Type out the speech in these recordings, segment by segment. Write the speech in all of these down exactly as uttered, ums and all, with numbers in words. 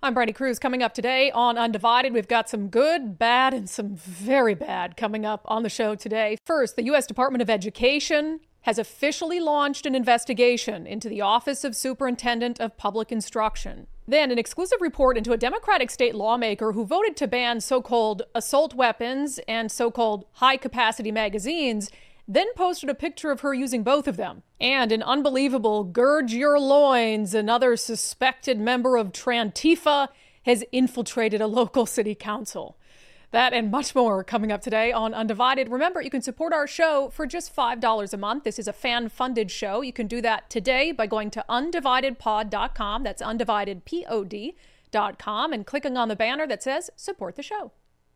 I'm Brandi Cruz. Coming up today on Undivided, we've got some good, bad, and some very bad coming up on the show today. First, the U S Department of Education has officially launched an investigation into the Office of Superintendent of Public Instruction. Then, an exclusive report into a Democratic state lawmaker who voted to ban so-called assault weapons and so-called high-capacity magazines, then posted a picture of her using both of them. And an unbelievable gird your loins, another suspected member of Trantifa has infiltrated a local city council. That and much more coming up today on Undivided. Remember, you can support our show for just five dollars a month. This is a fan-funded show. You can do that today by going to undivided pod dot com. That's undivided pod dot com and clicking on the banner that says support the show.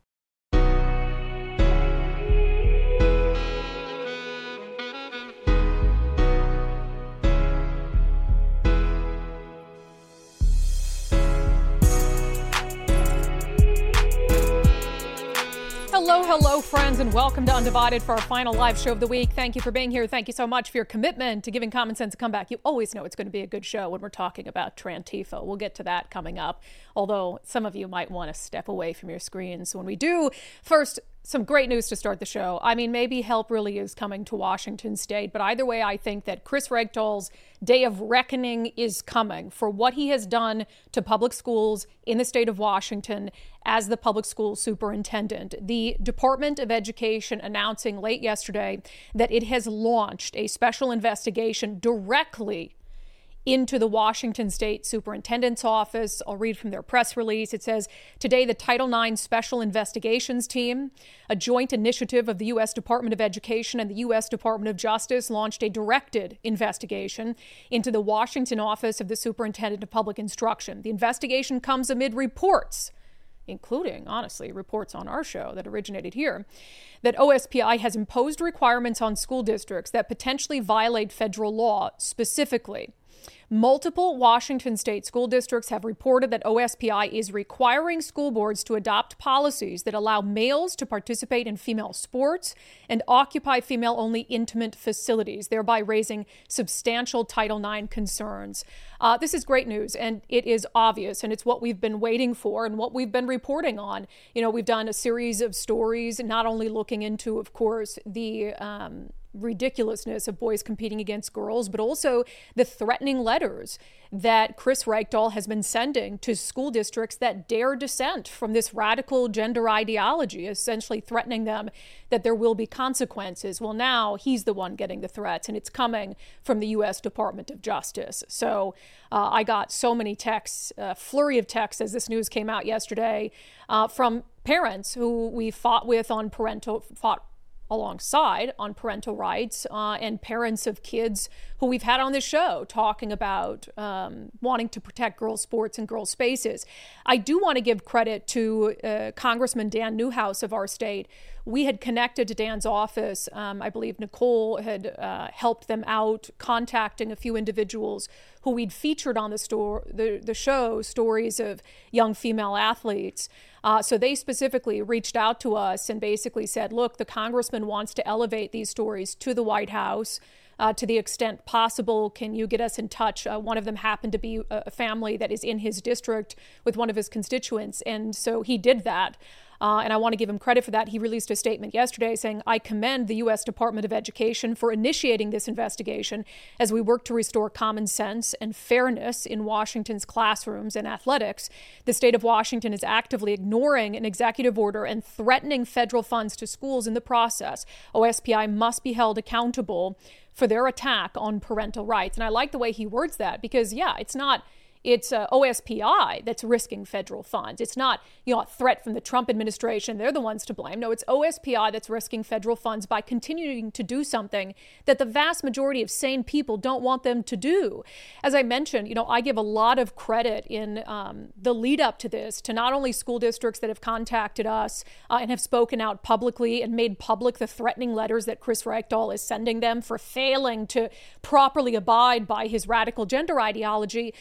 Hello, hello, friends, and welcome to Undivided for our final live show of the week. Thank you for being here. Thank you so much for your commitment to giving Common Sense a comeback. You always know it's going to be a good show when we're talking about Trantifa. We'll get to that coming up, although some of you might want to step away from your screens when we do. First, some great news to start the show. I mean, maybe help really is coming to Washington State, but either way, I think that Chris Rekdal's day of reckoning is coming for what he has done to public schools in the state of Washington as the public school superintendent. The Department of Education announcing late yesterday that it has launched a special investigation directly into the Washington State Superintendent's Office. I'll read from their press release. It says, today, the Title nine Special Investigations Team, a joint initiative of the U S Department of Education and the U S Department of Justice, launched a directed investigation into the Washington Office of the Superintendent of Public Instruction. The investigation comes amid reports, including, honestly, reports on our show that originated here, that O S P I has imposed requirements on school districts that potentially violate federal law. Specifically, multiple Washington state school districts have reported that O S P I is requiring school boards to adopt policies that allow males to participate in female sports and occupy female-only intimate facilities, thereby raising substantial Title nine concerns. Uh, this is great news, and it is obvious, and it's what we've been waiting for and what we've been reporting on. You know, we've done a series of stories, not only looking into, of course, the um, ridiculousness of boys competing against girls, but also the threatening letters that Chris Rekdal has been sending to school districts that dare dissent from this radical gender ideology, essentially threatening them that there will be consequences. Well, now he's the one getting the threats, and it's coming from the U S Department of Justice. So uh, I got so many texts, a flurry of texts as this news came out yesterday uh, from parents who we fought with on parental, fought alongside on parental rights uh, and parents of kids who we've had on this show talking about um, wanting to protect girls' sports and girls' spaces. I do want to give credit to uh, Congressman Dan Newhouse of our state. We had connected to Dan's office. Um, I believe Nicole had uh, helped them out, contacting a few individuals who we'd featured on the, store, the, the show, stories of young female athletes. Uh, so they specifically reached out to us and basically said, look, the congressman wants to elevate these stories to the White House uh, to the extent possible. Can you get us in touch? Uh, one of them happened to be a family that is in his district with one of his constituents. And so he did that. Uh, and I want to give him credit for that. He released a statement yesterday saying, I commend the U S Department of Education for initiating this investigation as we work to restore common sense and fairness in Washington's classrooms and athletics. The state of Washington is actively ignoring an executive order and threatening federal funds to schools in the process. O S P I must be held accountable for their attack on parental rights. And I like the way he words that because, yeah, it's not It's uh, O S P I that's risking federal funds. It's not, you know, a threat from the Trump administration. They're the ones to blame. No, it's O S P I that's risking federal funds by continuing to do something that the vast majority of sane people don't want them to do. As I mentioned, you know, I give a lot of credit in um, the lead up to this to not only school districts that have contacted us uh, and have spoken out publicly and made public the threatening letters that Chris Rekdal is sending them for failing to properly abide by his radical gender ideology, but also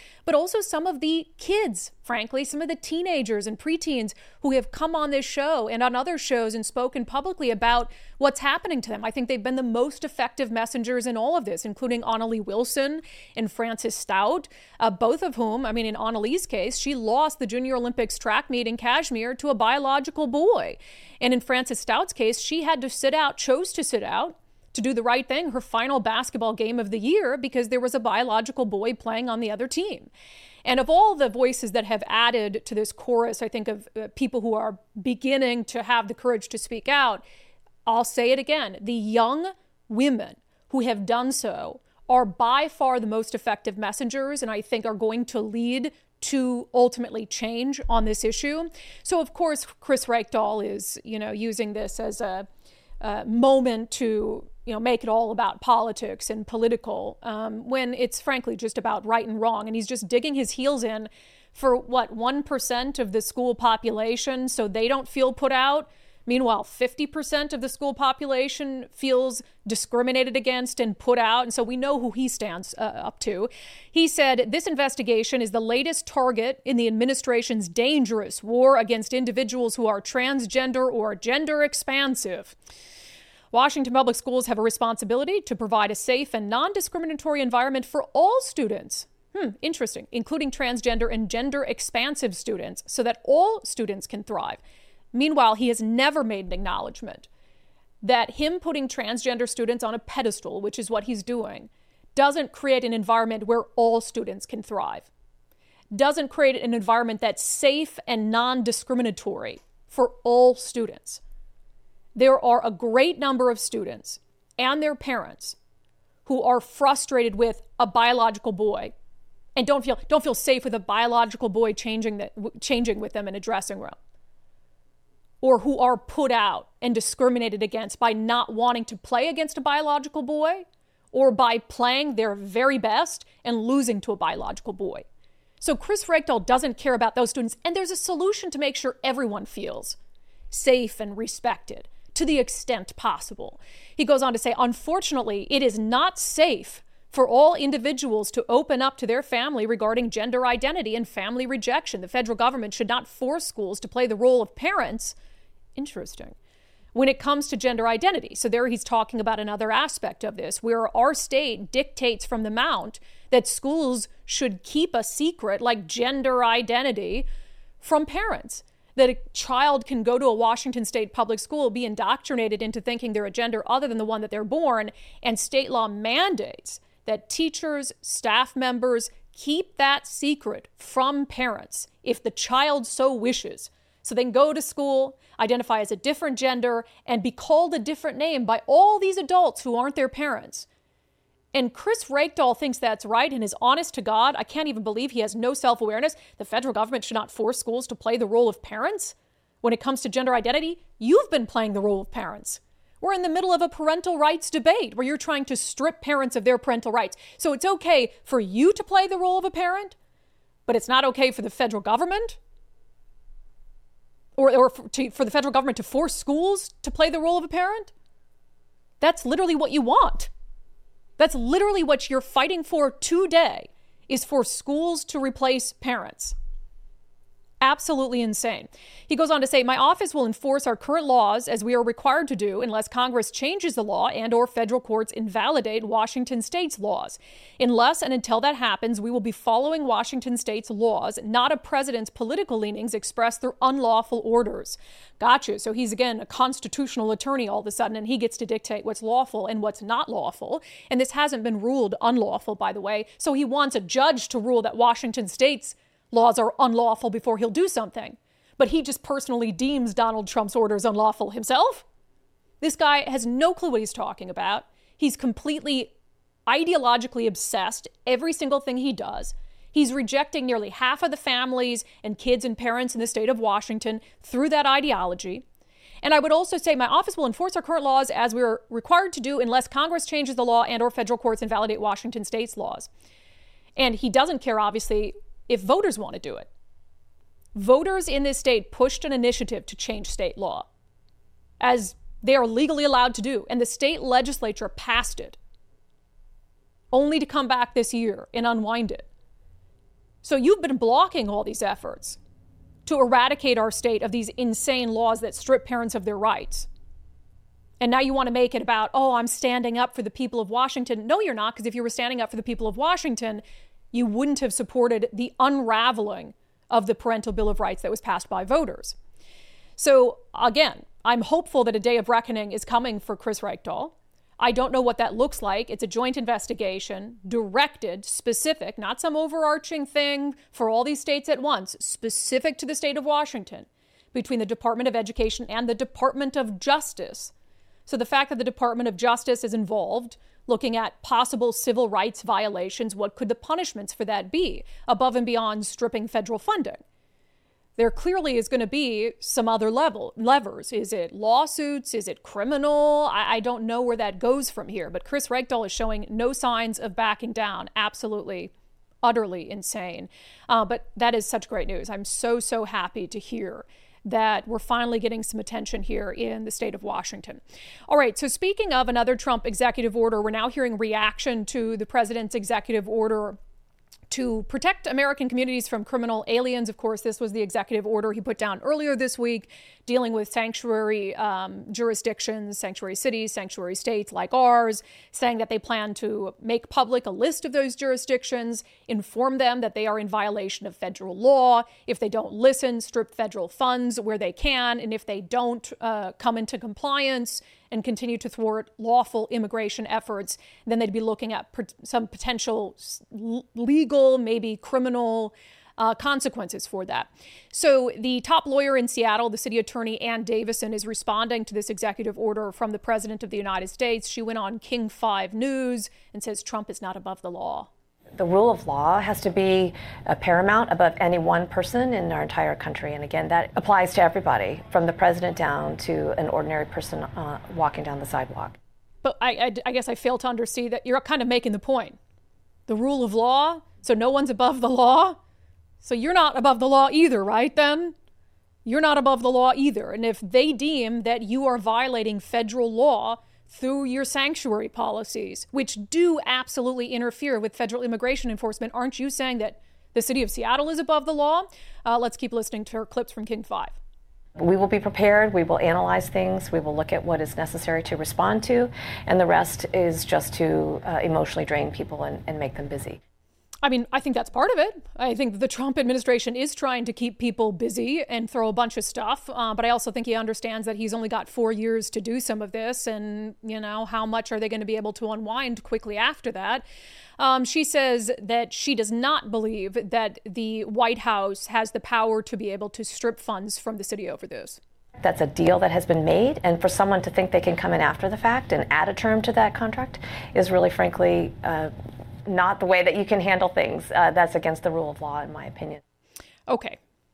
also some of the kids, frankly, some of the teenagers and preteens who have come on this show and on other shows and spoken publicly about what's happening to them. I think they've been the most effective messengers in all of this, including Annalie Wilson and Frances Stout, uh, both of whom, I mean, in Annalie's case, she lost the Junior Olympics track meet in Kashmir to a biological boy. And in Frances Stout's case, she had to sit out, chose to sit out, to do the right thing, her final basketball game of the year, because there was a biological boy playing on the other team. And of all the voices that have added to this chorus, I think of uh, people who are beginning to have the courage to speak out, I'll say it again, the young women who have done so are by far the most effective messengers, and I think are going to lead to ultimately change on this issue. So, of course, Chris Reykdal is, you know, using this as a uh, moment to, you know, make it all about politics and political, um, when it's frankly just about right and wrong. And he's just digging his heels in for what, one percent of the school population, so they don't feel put out. Meanwhile, fifty percent of the school population feels discriminated against and put out. And so we know who he stands uh, up to. He said, this investigation is the latest target in the administration's dangerous war against individuals who are transgender or gender expansive. Washington Public Schools have a responsibility to provide a safe and non-discriminatory environment for all students. Hmm, interesting, including transgender and gender expansive students, so that all students can thrive. Meanwhile, he has never made an acknowledgement that him putting transgender students on a pedestal, which is what he's doing, doesn't create an environment where all students can thrive, doesn't create an environment that's safe and non-discriminatory for all students. There are a great number of students and their parents who are frustrated with a biological boy and don't feel don't feel safe with a biological boy changing that changing with them in a dressing room, or who are put out and discriminated against by not wanting to play against a biological boy, or by playing their very best and losing to a biological boy. So Chris Reykdal doesn't care about those students, and there's a solution to make sure everyone feels safe and respected to the extent possible. He goes on to say, unfortunately, it is not safe for all individuals to open up to their family regarding gender identity and family rejection. The federal government should not force schools to play the role of parents. Interesting. When it comes to gender identity. So there he's talking about another aspect of this, where our state dictates from the Mount that schools should keep a secret like gender identity from parents. That a child can go to a Washington state public school, be indoctrinated into thinking they're a gender other than the one that they're born, and state law mandates that teachers, staff members keep that secret from parents if the child so wishes. So they can go to school, identify as a different gender, and be called a different name by all these adults who aren't their parents. And Chris Reykdal thinks that's right and is honest to God. I can't even believe he has no self-awareness. The federal government should not force schools to play the role of parents. When it comes to gender identity, you've been playing the role of parents. We're in the middle of a parental rights debate where you're trying to strip parents of their parental rights. So it's okay for you to play the role of a parent, but it's not okay for the federal government? Or, or for, to, for the federal government to force schools to play the role of a parent? That's literally what you want. That's literally what you're fighting for today, is for schools to replace parents. Absolutely insane. He goes on to say, my office will enforce our current laws as we are required to do unless Congress changes the law and or federal courts invalidate Washington state's laws. Unless and until that happens, we will be following Washington state's laws, not a president's political leanings expressed through unlawful orders. Gotcha. So he's, again, a constitutional attorney all of a sudden, and he gets to dictate what's lawful and what's not lawful. And this hasn't been ruled unlawful, by the way. So he wants a judge to rule that Washington state's laws are unlawful before he'll do something. But he just personally deems Donald Trump's orders unlawful himself. This guy has no clue what he's talking about. He's completely ideologically obsessed, every single thing he does. He's rejecting nearly half of the families and kids and parents in the state of Washington through that ideology. And I would also say my office will enforce our current laws as we are required to do unless Congress changes the law and or federal courts invalidate Washington state's laws. And he doesn't care, obviously, if voters want to do it. Voters in this state pushed an initiative to change state law, as they are legally allowed to do, and the state legislature passed it, only to come back this year and unwind it. So you've been blocking all these efforts to eradicate our state of these insane laws that strip parents of their rights. And now you want to make it about, oh, I'm standing up for the people of Washington. No, you're not, because if you were standing up for the people of Washington, you wouldn't have supported the unraveling of the Parental Bill of Rights that was passed by voters. So again, I'm hopeful that a day of reckoning is coming for Chris Reykdal. I don't know what that looks like. It's a joint investigation, directed, specific, not some overarching thing for all these states at once, specific to the state of Washington, between the Department of Education and the Department of Justice. So the fact that the Department of Justice is involved, looking at possible civil rights violations, what could the punishments for that be, above and beyond stripping federal funding? There clearly is going to be some other level levers. Is it lawsuits? Is it criminal? I, I don't know where that goes from here. But Chris Reykdal is showing no signs of backing down. Absolutely, utterly insane. Uh, but that is such great news. I'm so, so happy to hear that we're finally getting some attention here in the state of Washington. All right, so speaking of another Trump executive order, we're now hearing reaction to the president's executive order to protect American communities from criminal aliens. Of course, this was the executive order he put down earlier this week, dealing with sanctuary um, jurisdictions, sanctuary cities, sanctuary states like ours, saying that they plan to make public a list of those jurisdictions, inform them that they are in violation of federal law. If they don't listen, strip federal funds where they can. And if they don't uh, come into compliance and continue to thwart lawful immigration efforts, then they'd be looking at per- some potential legal, maybe criminal uh, consequences for that. So the top lawyer in Seattle, the city attorney Ann Davison, is responding to this executive order from the president of the United States. She went on King five News and says Trump is not above the law. The rule of law has to be uh, paramount above any one person in our entire country. And again, that applies to everybody, from the president down to an ordinary person uh, walking down the sidewalk. But I, I, I guess I fail to understand that you're kind of making the point. The rule of law, so no one's above the law. So you're not above the law either, right then? You're not above the law either. And if they deem that you are violating federal law through your sanctuary policies, which do absolutely interfere with federal immigration enforcement, aren't you saying that the city of Seattle is above the law? Uh, let's keep listening to our clips from King five. We will be prepared. We will analyze things. We will look at what is necessary to respond to. And the rest is just to uh, emotionally drain people and, and make them busy. I mean, I think that's part of it. I think the Trump administration is trying to keep people busy and throw a bunch of stuff. Uh, but I also think he understands that he's only got four years to do some of this. And, you know, how much are they going to be able to unwind quickly after that? Um, she says that she does not believe that the White House has the power to be able to strip funds from the city over this. That's a deal that has been made. And for someone to think they can come in after the fact and add a term to that contract is really, frankly, uh, not the way that you can handle things. Uh, that's against the rule of law, in my opinion. Okay.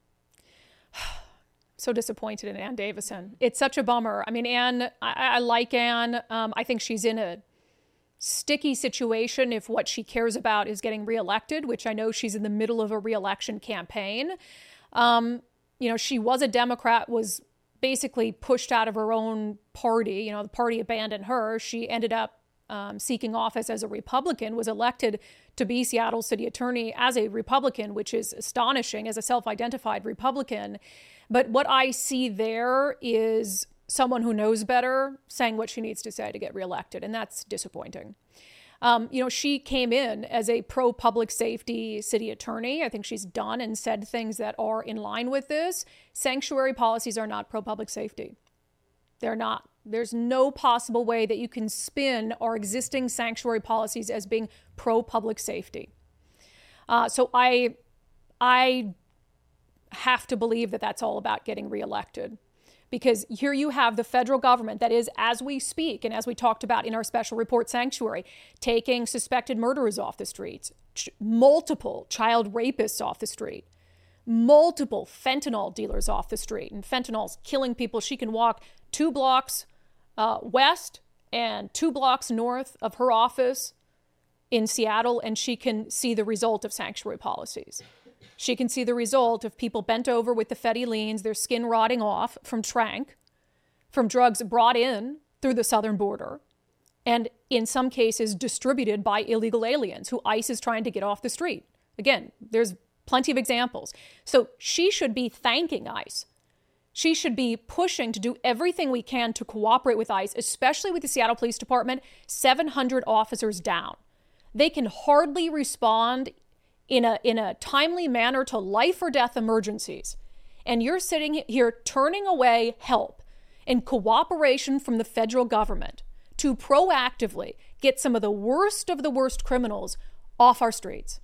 So disappointed in Ann Davison. It's such a bummer. I mean, Ann, I, I like Ann. Um, I think she's in a sticky situation if what she cares about is getting reelected, which I know she's in the middle of a reelection campaign. Um, you know, she was a Democrat, was basically pushed out of her own party. You know, the party abandoned her. She ended up Um, seeking office as a Republican, was elected to be Seattle city attorney as a Republican, which is astonishing, as a self-identified Republican. But what I see there is someone who knows better saying what she needs to say to get reelected, and that's disappointing. Um, you know, she came in as a pro-public safety city attorney. I think she's done and said things that are in line with this. Sanctuary policies are not pro-public safety. They're not. There's no possible way that you can spin our existing sanctuary policies as being pro-public safety. Uh, so I, I have to believe that that's all about getting reelected. Because here you have the federal government that is, as we speak, and as we talked about in our special report Sanctuary, taking suspected murderers off the streets, ch- multiple child rapists off the street, multiple fentanyl dealers off the street. And fentanyl's killing people. She can walk two blocks uh, west and two blocks north of her office in Seattle, and she can see the result of sanctuary policies. She can see the result of people bent over with the Fetty Leans, their skin rotting off from trank, from drugs brought in through the southern border, and in some cases distributed by illegal aliens who ICE is trying to get off the street. Again, there's Plenty of examples. So she should be thanking ICE. She should be pushing to do everything we can to cooperate with ICE, especially with the Seattle Police Department, seven hundred officers down. They can hardly respond in a in a timely manner to life or death emergencies. And you're sitting here turning away help and cooperation from the federal government to proactively get some of the worst of the worst criminals off our streets.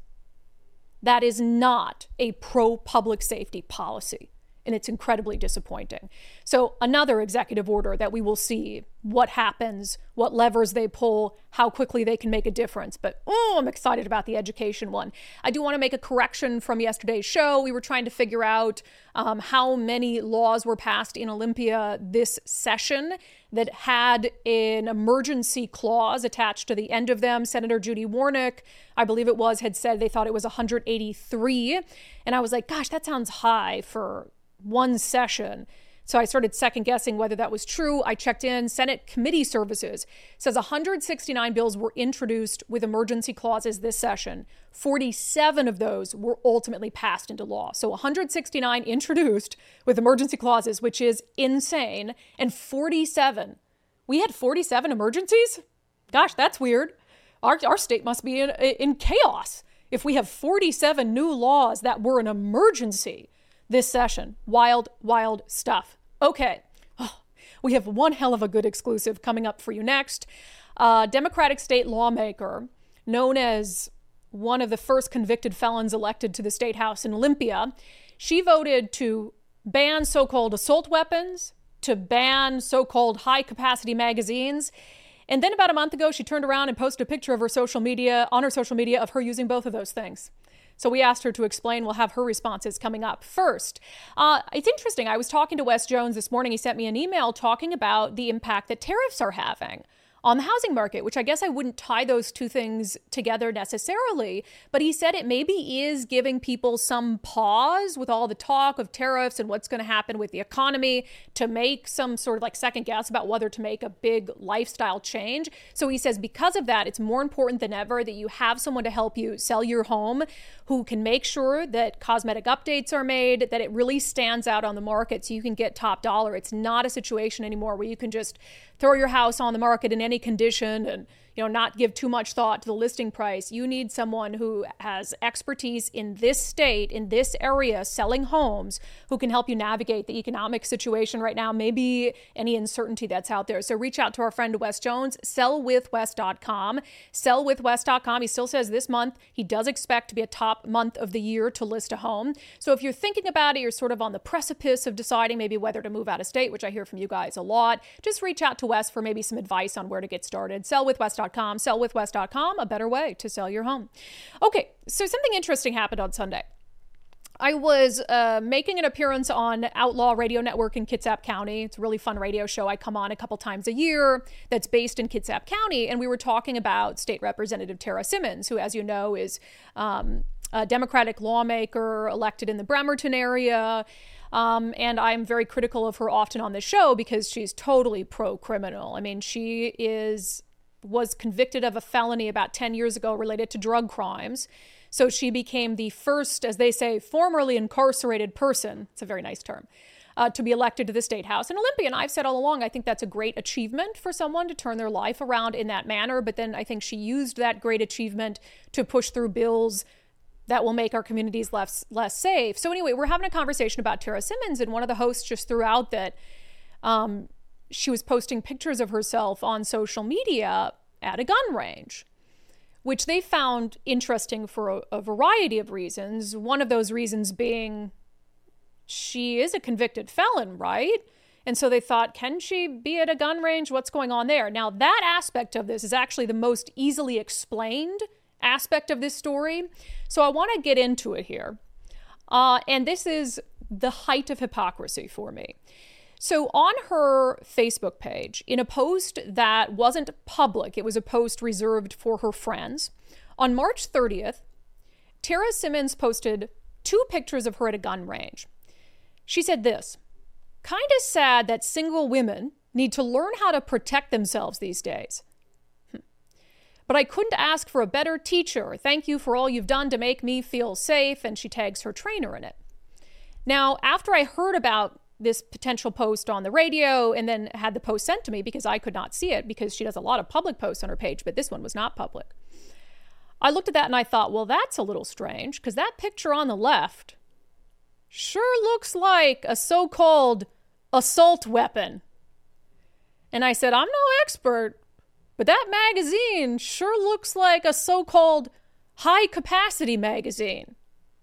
That is not a pro-public safety policy, and it's incredibly disappointing. So another executive order that we will see what happens, what levers they pull, how quickly they can make a difference. But oh, I'm excited about the education one. I do want to make a correction from yesterday's show. We were trying to figure out um, how many laws were passed in Olympia this session that had an emergency clause attached to the end of them. Senator Judy Warnock, I believe it was, had said they thought it was one hundred eighty-three. And I was like, gosh, that sounds high for one session. So I started second guessing whether that was true. I checked in. Senate Committee Services says one hundred sixty-nine bills were introduced with emergency clauses this session. forty-seven of those were ultimately passed into law. So one hundred sixty-nine introduced with emergency clauses, which is insane. And forty-seven. We had forty-seven emergencies? Gosh, that's weird. Our, our state must be in, in chaos if we have forty-seven new laws that were an emergency this session. Wild, wild stuff. Okay. Oh, we have one hell of a good exclusive coming up for you next. Uh, Democratic state lawmaker known as one of the first convicted felons elected to the state house in Olympia. She voted to ban so-called assault weapons, to ban so-called high-capacity magazines. And then about a month ago, she turned around and posted a picture of her social media, on her social media, of her using both of those things. So we asked her to explain. We'll have her responses coming up. First, uh, it's interesting. I was talking to Wes Jones this morning. He sent me an email talking about the impact that tariffs are having on the housing market, which I guess I wouldn't tie those two things together necessarily. But he said it maybe is giving people some pause with all the talk of tariffs and what's going to happen with the economy to make some sort of like second guess about whether to make a big lifestyle change. So he says because of that, it's more important than ever that you have someone to help you sell your home who can make sure that cosmetic updates are made, that it really stands out on the market so you can get top dollar. It's not a situation anymore where you can just throw your house on the market in any condition and, you know, not give too much thought to the listing price. You need someone who has expertise in this state, in this area, selling homes, who can help you navigate the economic situation right now, maybe any uncertainty that's out there. So reach out to our friend Wes Jones, sell with wes dot com, sell with wes dot com. He still says this month he does expect to be a top month of the year to list a home. So if you're thinking about it, you're sort of on the precipice of deciding maybe whether to move out of state, which I hear from you guys a lot, just reach out to Wes for maybe some advice on where to get started. sell with wes dot com, sell with wes dot com, a better way to sell your home. Okay, so something interesting happened on Sunday. I was uh, making an appearance on Outlaw Radio Network in Kitsap County. It's a really fun radio show I come on a couple times a year that's based in Kitsap County. And we were talking about State Representative Tara Simmons, who, as you know, is um, a Democratic lawmaker elected in the Bremerton area. Um, and I'm very critical of her often on the show because she's totally pro-criminal. I mean, she is was convicted of a felony about ten years ago related to drug crimes. So she became the first, as they say, formerly incarcerated person, it's a very nice term, uh, to be elected to the state house in Olympia. And I've said all along, I think that's a great achievement for someone to turn their life around in that manner. But then I think she used that great achievement to push through bills that will make our communities less, less safe. So anyway, we're having a conversation about Tara Simmons, and one of the hosts just threw out that um, she was posting pictures of herself on social media at a gun range, which they found interesting for a, a variety of reasons. One of those reasons being she is a convicted felon, right? And so they thought, can she be at a gun range? What's going on there? Now, that aspect of this is actually the most easily explained aspect of this story. So I want to get into it here. Uh, and this is the height of hypocrisy for me. So on her Facebook page, in a post that wasn't public, it was a post reserved for her friends, on March thirtieth, Tara Simmons posted two pictures of her at a gun range. She said this, "Kind of sad that single women need to learn how to protect themselves these days." Hmm. But I couldn't ask for a better teacher. Thank you for all you've done to make me feel safe. And she tags her trainer in it. Now, after I heard about this potential post on the radio and then had the post sent to me because I could not see it because she does a lot of public posts on her page, but this one was not public. I looked at that and I thought, well, that's a little strange because that picture on the left sure looks like a so-called assault weapon. And I said, I'm no expert, but that magazine sure looks like a so-called high-capacity magazine.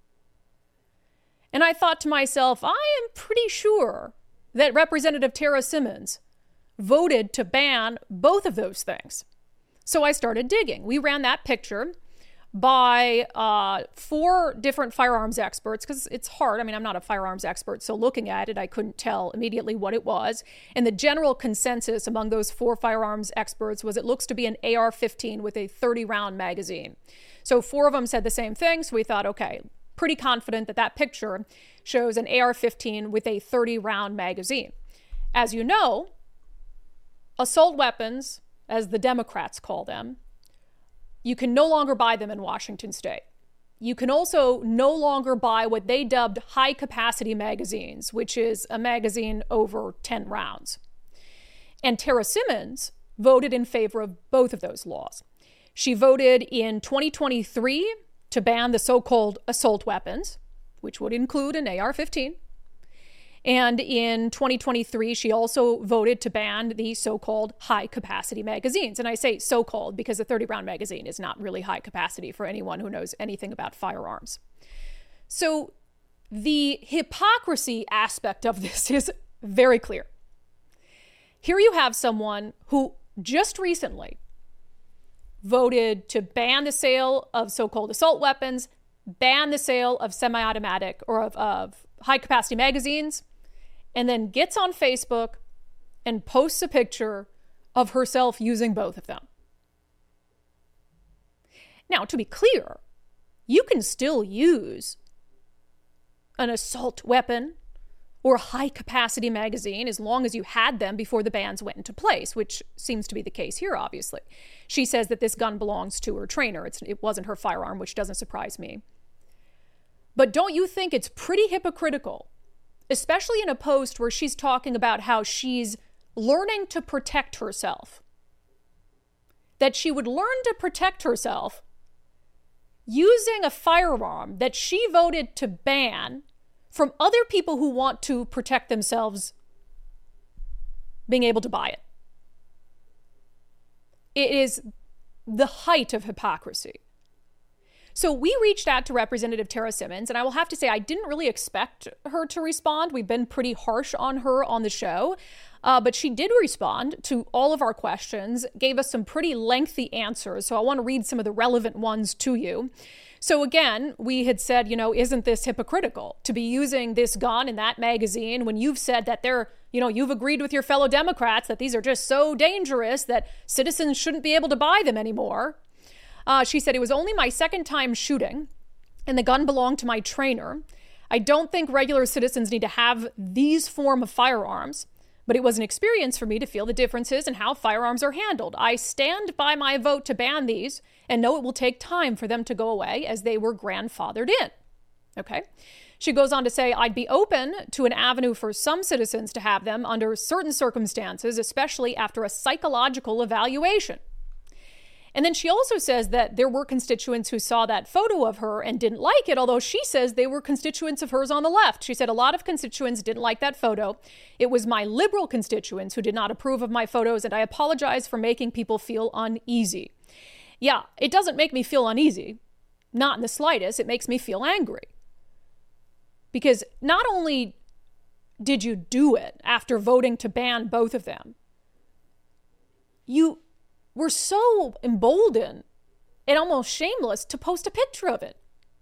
And I thought to myself, I am pretty sure that Representative Tara Simmons voted to ban both of those things. So I started digging. We ran that picture by uh, four different firearms experts, because it's hard. I mean, I'm not a firearms expert, so looking at it, I couldn't tell immediately what it was. And the general consensus among those four firearms experts was it looks to be an A R fifteen with a thirty round magazine. So four of them said the same thing, so we thought, okay, pretty confident that that picture shows an A R fifteen with a thirty round magazine. As you know, assault weapons, as the Democrats call them, you can no longer buy them in Washington state. You can also no longer buy what they dubbed high-capacity magazines, which is a magazine over ten rounds. And Tara Simmons voted in favor of both of those laws. She voted in twenty twenty-three to ban the so-called assault weapons, which would include an A R fifteen. And in twenty twenty-three, she also voted to ban the so-called high-capacity magazines. And I say so-called because a thirty round magazine is not really high capacity for anyone who knows anything about firearms. So the hypocrisy aspect of this is very clear. Here you have someone who just recently voted to ban the sale of so-called assault weapons, ban the sale of semi-automatic or of, of high-capacity magazines, and then gets on Facebook and posts a picture of herself using both of them. Now, to be clear, you can still use an assault weapon or high-capacity magazine as long as you had them before the bans went into place, which seems to be the case here, obviously. She says that this gun belongs to her trainer. It's, it wasn't her firearm, which doesn't surprise me. But don't you think it's pretty hypocritical, especially in a post where she's talking about how she's learning to protect herself, that she would learn to protect herself using a firearm that she voted to ban from other people who want to protect themselves being able to buy it? It is the height of hypocrisy. So we reached out to Representative Tara Simmons, and I will have to say I didn't really expect her to respond. We've been pretty harsh on her on the show, uh, but she did respond to all of our questions, gave us some pretty lengthy answers. So I want to read some of the relevant ones to you. So again, we had said, you know, isn't this hypocritical to be using this gun in that magazine when you've said that they're, you know, you've agreed with your fellow Democrats that these are just so dangerous that citizens shouldn't be able to buy them anymore. Uh, she said, it was only my second time shooting, and the gun belonged to my trainer. I don't think regular citizens need to have these form of firearms, but it was an experience for me to feel the differences in how firearms are handled. I stand by my vote to ban these and know it will take time for them to go away as they were grandfathered in. Okay. She goes on to say, I'd be open to an avenue for some citizens to have them under certain circumstances, especially after a psychological evaluation. And then she also says that there were constituents who saw that photo of her and didn't like it, although she says they were constituents of hers on the left. She said a lot of constituents didn't like that photo. It was my liberal constituents who did not approve of my photos, and I apologize for making people feel uneasy. Yeah, it doesn't make me feel uneasy. Not in the slightest. It makes me feel angry. Because not only did you do it after voting to ban both of them, you were so emboldened and almost shameless to post a picture of it.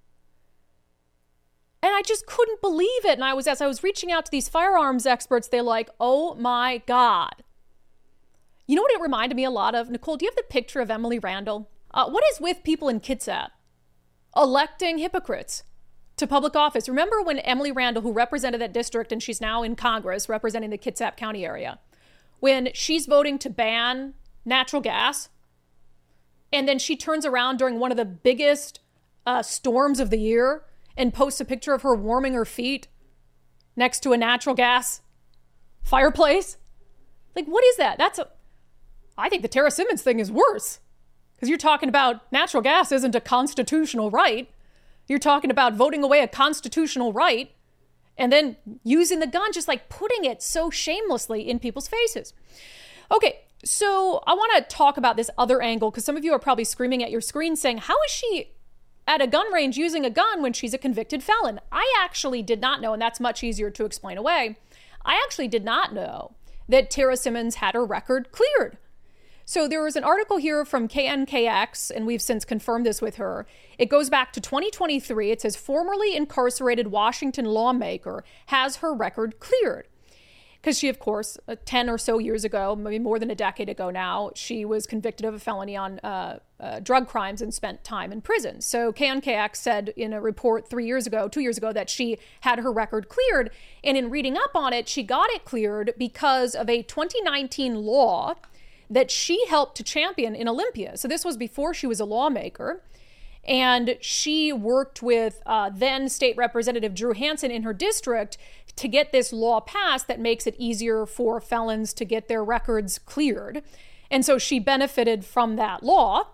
And I just couldn't believe it. And I was, as I was reaching out to these firearms experts, they're like, oh my God. You know what it reminded me a lot of? Nicole, do you have the picture of Emily Randall? Uh, what is with people in Kitsap electing hypocrites to public office? Remember when Emily Randall, who represented that district, and she's now in Congress representing the Kitsap County area, when she's voting to ban natural gas, And then she turns around during one of the biggest uh, storms of the year and posts a picture of her warming her feet next to a natural gas fireplace. Like, what is that? That's a, I think the Tara Simmons thing is worse, because you're talking about natural gas isn't a constitutional right. You're talking about voting away a constitutional right and then using the gun, just like putting it so shamelessly in people's faces. Okay, so I want to talk about this other angle, because some of you are probably screaming at your screen saying, how is she at a gun range using a gun when she's a convicted felon? I actually did not know, and that's much easier to explain away. I actually did not know that Tara Simmons had her record cleared. So there was an article here from K N K X, and we've since confirmed this with her. It goes back to twenty twenty-three. It says, formerly incarcerated Washington lawmaker has her record cleared. Because she, of course, ten or so years ago, maybe more than a decade ago now, she was convicted of a felony on uh, uh, drug crimes and spent time in prison. So K N K X said in a report three years ago, two years ago, that she had her record cleared. And in reading up on it, she got it cleared because of a twenty nineteen law that she helped to champion in Olympia. So this was before she was a lawmaker. And she worked with uh, then State Representative Drew Hansen in her district to get this law passed that makes it easier for felons to get their records cleared. And so she benefited from that law,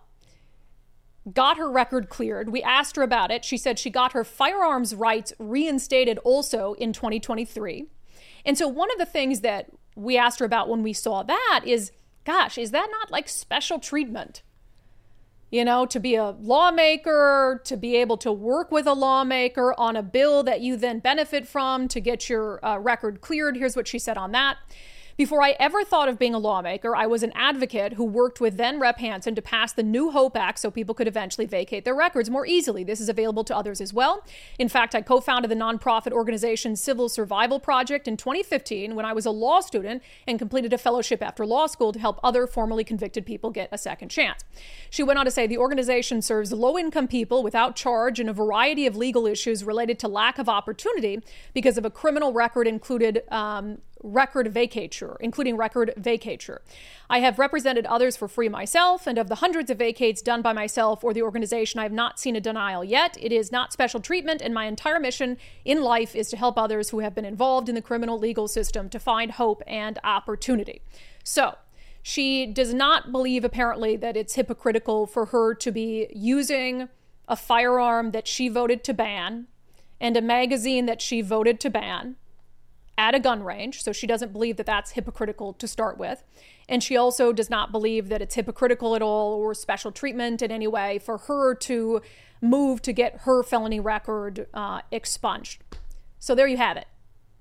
got her record cleared. We asked her about it. She said she got her firearms rights reinstated also in twenty twenty-three. And so one of the things that we asked her about when we saw that is, gosh, is that not like special treatment? You know, to be a lawmaker, to be able to work with a lawmaker on a bill that you then benefit from to get your uh, record cleared. Here's what she said on that. Before I ever thought of being a lawmaker, I was an advocate who worked with then Rep Hansen to pass the New Hope Act so people could eventually vacate their records more easily. This is available to others as well. In fact, I co-founded the nonprofit organization Civil Survival Project in twenty fifteen when I was a law student and completed a fellowship after law school to help other formerly convicted people get a second chance. She went on to say the organization serves low-income people without charge in a variety of legal issues related to lack of opportunity because of a criminal record included um, record vacature, including record vacature. I have represented others for free myself, and of the hundreds of vacates done by myself or the organization, I have not seen a denial yet. It is not special treatment, and my entire mission in life is to help others who have been involved in the criminal legal system to find hope and opportunity. So she does not believe, apparently, that it's hypocritical for her to be using a firearm that she voted to ban and a magazine that she voted to ban at a gun range. So she doesn't believe that that's hypocritical to start with. And she also does not believe that it's hypocritical at all or special treatment in any way for her to move to get her felony record uh, expunged. So there you have it.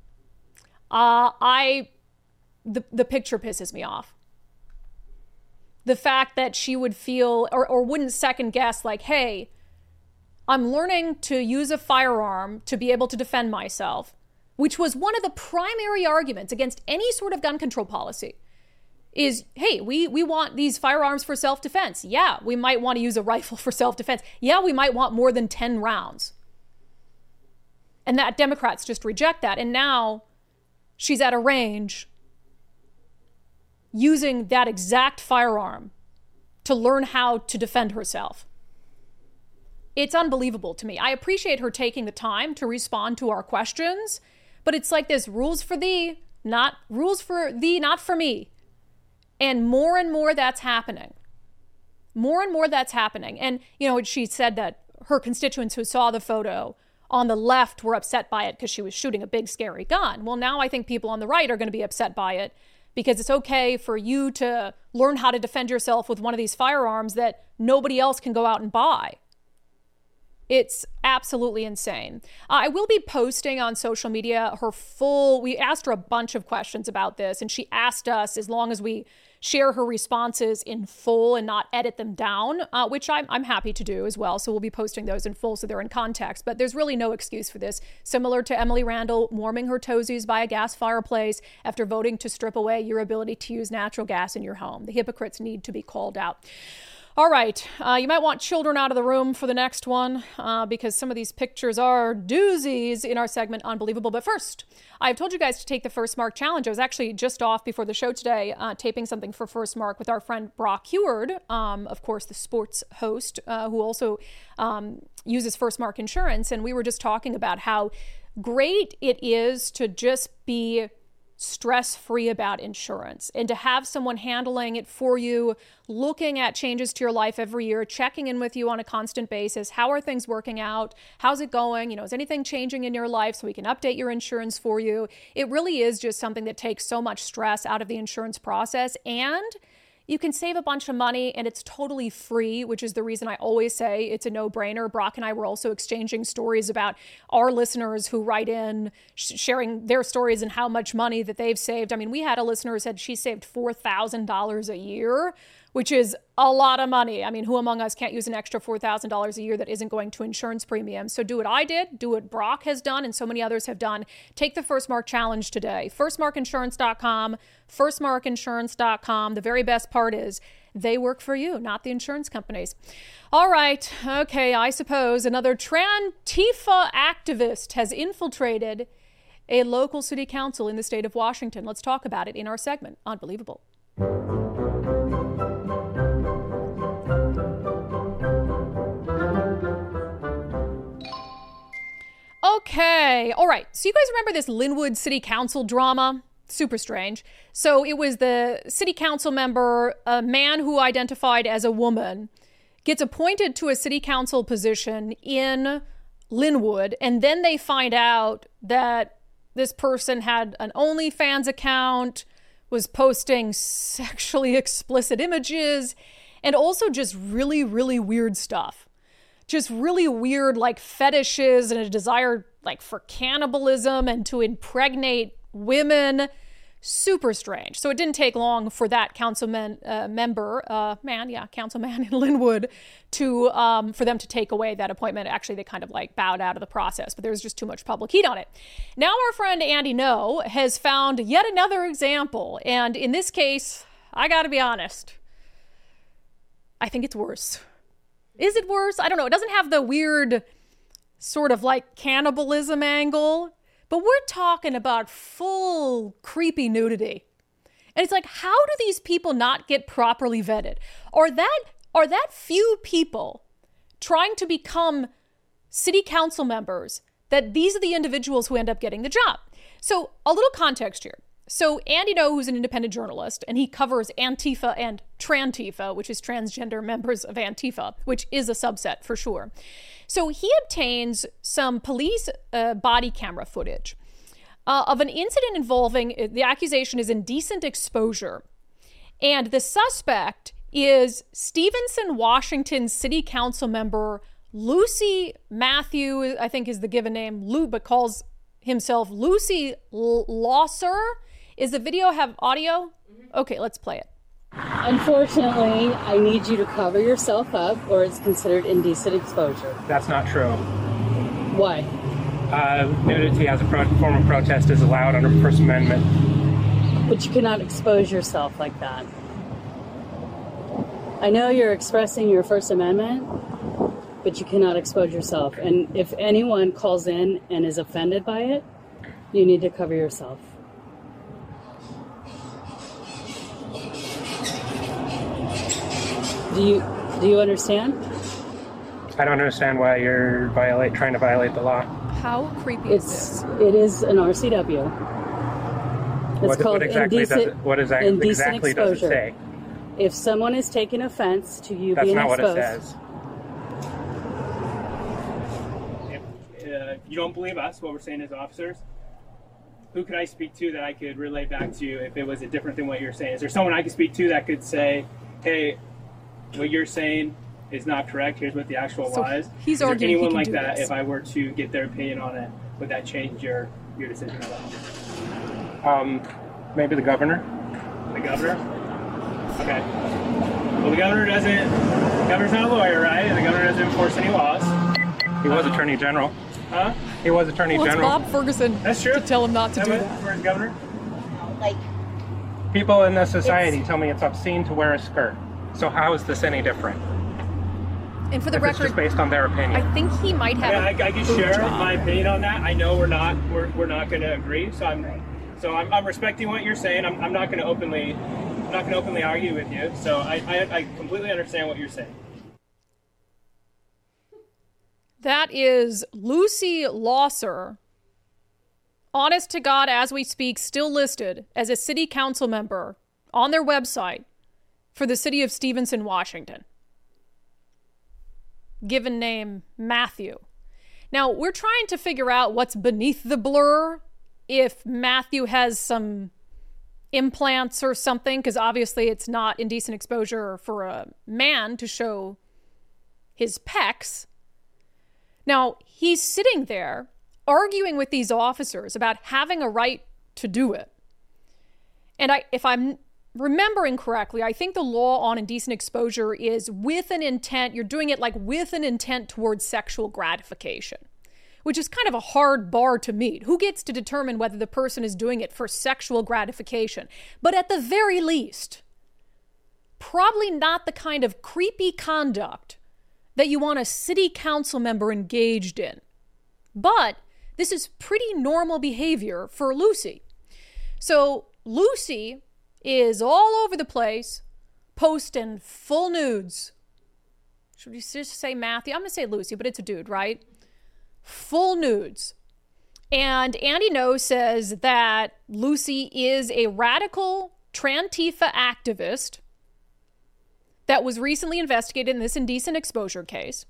Uh, I, the, the picture pisses me off. The fact that she would feel or, or wouldn't second guess like, hey, I'm learning to use a firearm to be able to defend myself, which was one of the primary arguments against any sort of gun control policy, is, hey, we, we want these firearms for self-defense. Yeah, we might want to use a rifle for self-defense. Yeah, we might want more than ten rounds. And that Democrats just reject that. And now she's at a range using that exact firearm to learn how to defend herself. It's unbelievable to me. I appreciate her taking the time to respond to our questions, but it's like this rules for thee, not rules for thee, not for me. And more and more that's happening. More and more that's happening. And, you know, she said that her constituents who saw the photo on the left were upset by it because she was shooting a big, scary gun. Well, now I think people on the right are going to be upset by it because it's okay for you to learn how to defend yourself with one of these firearms that nobody else can go out and buy. It's absolutely insane. Uh, I will be posting on social media her full, we asked her a bunch of questions about this, and she asked us, as long as we share her responses in full and not edit them down, uh, which I'm, I'm happy to do as well. So we'll be posting those in full so they're in context. But there's really no excuse for this. Similar to Emily Randall warming her toesies by a gas fireplace after voting to strip away your ability to use natural gas in your home. The hypocrites need to be called out. All right. Uh, you might want children out of the room for the next one uh, because some of these pictures are doozies in our segment Unbelievable. But first, I've told you guys to take the First Mark Challenge. I was actually just off before the show today uh, taping something for First Mark with our friend Brock Heward, um, of course, the sports host, uh, who also um, uses First Mark Insurance. And we were just talking about how great it is to just be stress-free about insurance and to have someone handling it for you, looking at changes to your life every year, checking in with you on a constant basis. How are things working out? How's it going? You know, is anything changing in your life so we can update your insurance for you? It really is just something that takes so much stress out of the insurance process, and you can save a bunch of money, and it's totally free, which is the reason I always say it's a no-brainer. Brock and I were also exchanging stories about our listeners who write in, sh- sharing their stories and how much money that they've saved. I mean, we had a listener who said she saved four thousand dollars a year, which is a lot of money. I mean, who among us can't use an extra four thousand dollars a year that isn't going to insurance premiums? So do what I did, do what Brock has done, and so many others have done. Take the First Mark Challenge today. first mark insurance dot com, first mark insurance dot com. The very best part is they work for you, not the insurance companies. All right. Okay, I suppose another Trantifa activist has infiltrated a local city council in the state of Washington. Let's talk about it in our segment, Unbelievable. Okay. All right. So you guys remember this Linwood City Council drama? Super strange. So it was the city council member, a man who identified as a woman, gets appointed to a city council position in Linwood, and then they find out that this person had an OnlyFans account, was posting sexually explicit images, and also just really, really weird stuff. Just really weird, like, fetishes and a desire, like, for cannibalism and to impregnate women. Super strange. So it didn't take long for that councilman uh, member, uh, man, yeah, councilman in Linwood, to um, for them to take away that appointment. Actually, they kind of like bowed out of the process, but there was just too much public heat on it. Now our friend Andy No has found yet another example, and in this case, I got to be honest, I think it's worse. Is it worse? I don't know. It doesn't have the weird sort of like cannibalism angle, but we're talking about full creepy nudity. And it's like, how do these people not get properly vetted? Are that, are that few people trying to become city council members that these are the individuals who end up getting the job? So a little context here. So Andy No, who's an independent journalist, and he covers Antifa and Trantifa, which is transgender members of Antifa, which is a subset for sure. So he obtains some police uh, body camera footage uh, of an incident involving, the accusation is indecent exposure. And the suspect is Stevenson, Washington City Council member Lucy Matthew, I think is the given name, Lou, but calls himself Lucy L- Lawser. Is the video have audio? Okay, let's play it. Unfortunately, I need you to cover yourself up or it's considered indecent exposure. That's not true. Why? Uh, nudity as a pro- form of protest is allowed under the First Amendment. But you cannot expose yourself like that. I know you're expressing your First Amendment, but you cannot expose yourself. And if anyone calls in and is offended by it, you need to cover yourself. Do you do you understand? I don't understand why you're violate trying to violate the law. How creepy it's, is this? It is an R C W. It's what, called what exactly indecent, does it, what is that, indecent exactly exposure. does it say? If someone is taking offense to you That's being not exposed... what it says. If uh, you don't believe us, what we're saying as officers, who could I speak to that I could relay back to you if it was different than what you're saying? Is there someone I could speak to that could say, hey, what you're saying is not correct, here's what the actual So law is? he's is there arguing he anyone can like do that, this. if I were to get their opinion on it, would that change your, your decision at all? Um, maybe the governor. The governor? Okay. Well, the governor doesn't, the governor's not a lawyer, right? And the governor doesn't enforce any laws. He was Um, Attorney General. Huh? He was Attorney Well, it's General. Bob Ferguson That's true. to tell him not to That do was- that. Where's the governor? Like, People in this society tell me it's obscene to wear a skirt. So how is this any different? And for the if record, it's just based on their opinion. I think he might have. I, I, I can share job. my opinion on that. I know we're not we're, we're not going to agree, so I'm so I'm, I'm respecting what you're saying. I'm, I'm not going to openly I'm not going to openly argue with you. So I, I I completely understand what you're saying. That is Lucy Lawser, honest to God, as we speak, still listed as a city council member on their website for the city of Stevenson, Washington. Given name Matthew. Now, we're trying to figure out what's beneath the blur, if Matthew has some implants or something, because obviously it's not indecent exposure for a man to show his pecs. Now, he's sitting there arguing with these officers about having a right to do it. And I, if I'm remembering correctly, I think the law on indecent exposure is with an intent, you're doing it like with an intent towards sexual gratification, which is kind of a hard bar to meet. Who gets to determine whether the person is doing it for sexual gratification? But at the very least, probably not the kind of creepy conduct that you want a city council member engaged in. But this is pretty normal behavior for Lucy. So Lucy is all over the place, posting full nudes. Should we just say Matthew? I'm going to say Lucy, but it's a dude, right? Full nudes. And Andy No says that Lucy is a radical Trantifa activist that was recently investigated in this indecent exposure case.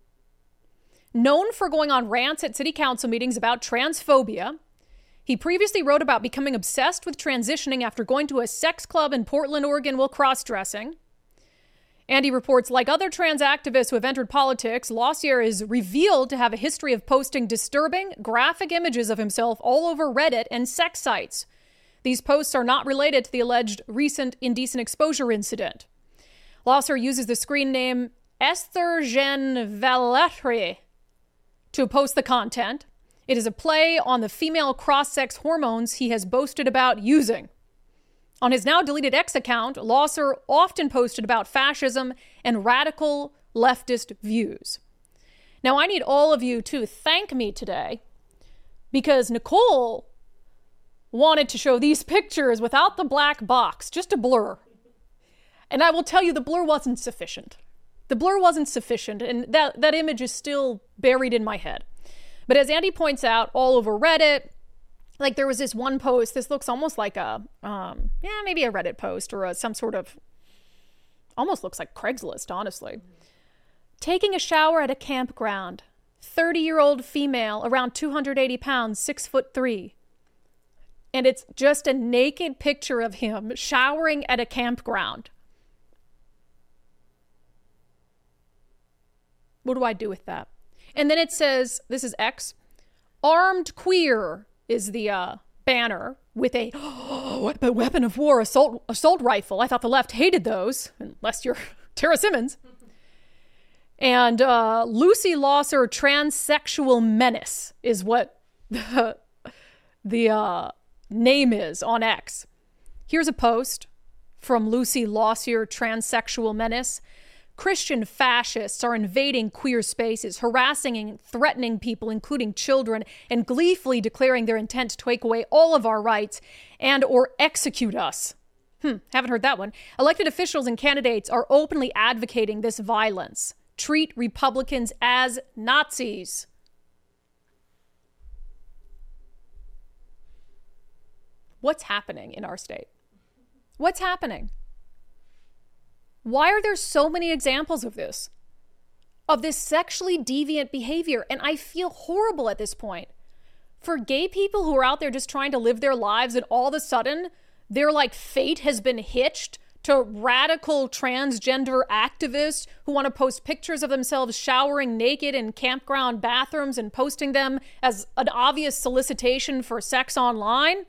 Known for going on rants at city council meetings about transphobia, he previously wrote about becoming obsessed with transitioning after going to a sex club in Portland, Oregon while cross-dressing. And he reports, like other trans activists who have entered politics, Lawser is revealed to have a history of posting disturbing, graphic images of himself all over Reddit and sex sites. These posts are not related to the alleged recent indecent exposure incident. Lawser uses the screen name Esther Jean Valéry to post the content. It is a play on the female cross-sex hormones he has boasted about using. On his now deleted X account, Lawser often posted about fascism and radical leftist views. Now, I need all of you to thank me today because Nicole wanted to show these pictures without the black box, just a blur. And I will tell you, the blur wasn't sufficient. The blur wasn't sufficient, and that, that image is still buried in my head. But as Andy points out, all over Reddit, like there was this one post, this looks almost like a, um, yeah, maybe a Reddit post or a, some sort of, almost looks like Craigslist, honestly. Taking a shower at a campground, thirty-year-old female, around two hundred eighty pounds, six foot three. And it's just a naked picture of him showering at a campground. What do I do with that? And then it says, this is X, armed queer is the uh, banner with a oh, weapon of war assault assault rifle. I thought the left hated those, unless you're Tara Simmons. And uh, Lucy Lawser transsexual menace is what the, the uh, name is on X. Here's a post from Lucy Lawser transsexual menace. Christian fascists are invading queer spaces, harassing and threatening people, including children, and gleefully declaring their intent to take away all of our rights and or execute us. Hmm, haven't heard that one. Elected officials and candidates are openly advocating this violence. Treat Republicans as Nazis. What's happening in our state? What's happening? Why are there so many examples of this? Of this sexually deviant behavior? And I feel horrible at this point. For gay people who are out there just trying to live their lives and all of a sudden their like fate has been hitched to radical transgender activists who want to post pictures of themselves showering naked in campground bathrooms and posting them as an obvious solicitation for sex online.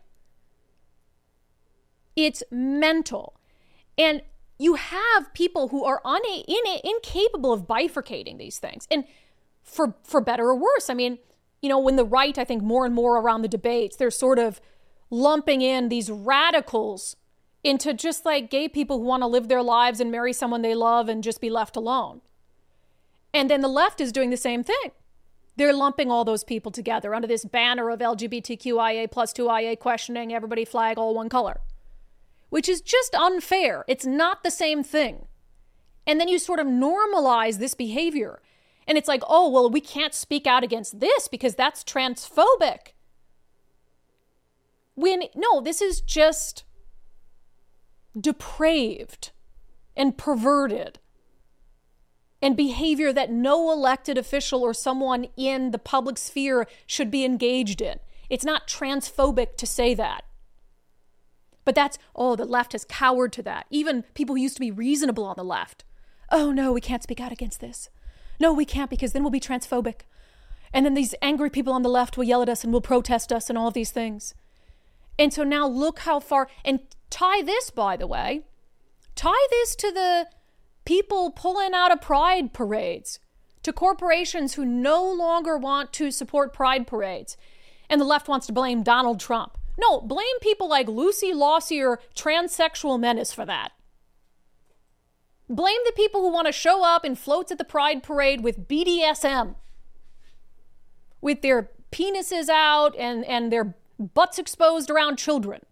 It's mental. And you have people who are una- in- incapable of bifurcating these things. And for for better or worse, I mean, you know, when the right, I think more and more around the debates, they're sort of lumping in these radicals into just like gay people who want to live their lives and marry someone they love and just be left alone. And then the left is doing the same thing. They're lumping all those people together under this banner of L G B T Q I A plus two I A questioning, everybody flag, all one color, which is just unfair. It's not the same thing. And then you sort of normalize this behavior. And it's like, oh, well, we can't speak out against this because that's transphobic. When, no, this is just depraved and perverted and behavior that no elected official or someone in the public sphere should be engaged in. It's not transphobic to say that. But that's, oh, the left has cowered to that. Even people who used to be reasonable on the left. Oh, no, we can't speak out against this. No, we can't because then we'll be transphobic. And then these angry people on the left will yell at us and will protest us and all of these things. And so now look how far, and tie this, by the way, tie this to the people pulling out of pride parades, to corporations who no longer want to support pride parades. And the left wants to blame Donald Trump. No, blame people like Lucy Lossier, transsexual menace for that. Blame the people who want to show up in floats at the pride parade with B D S M, with their penises out and, and their butts exposed around children.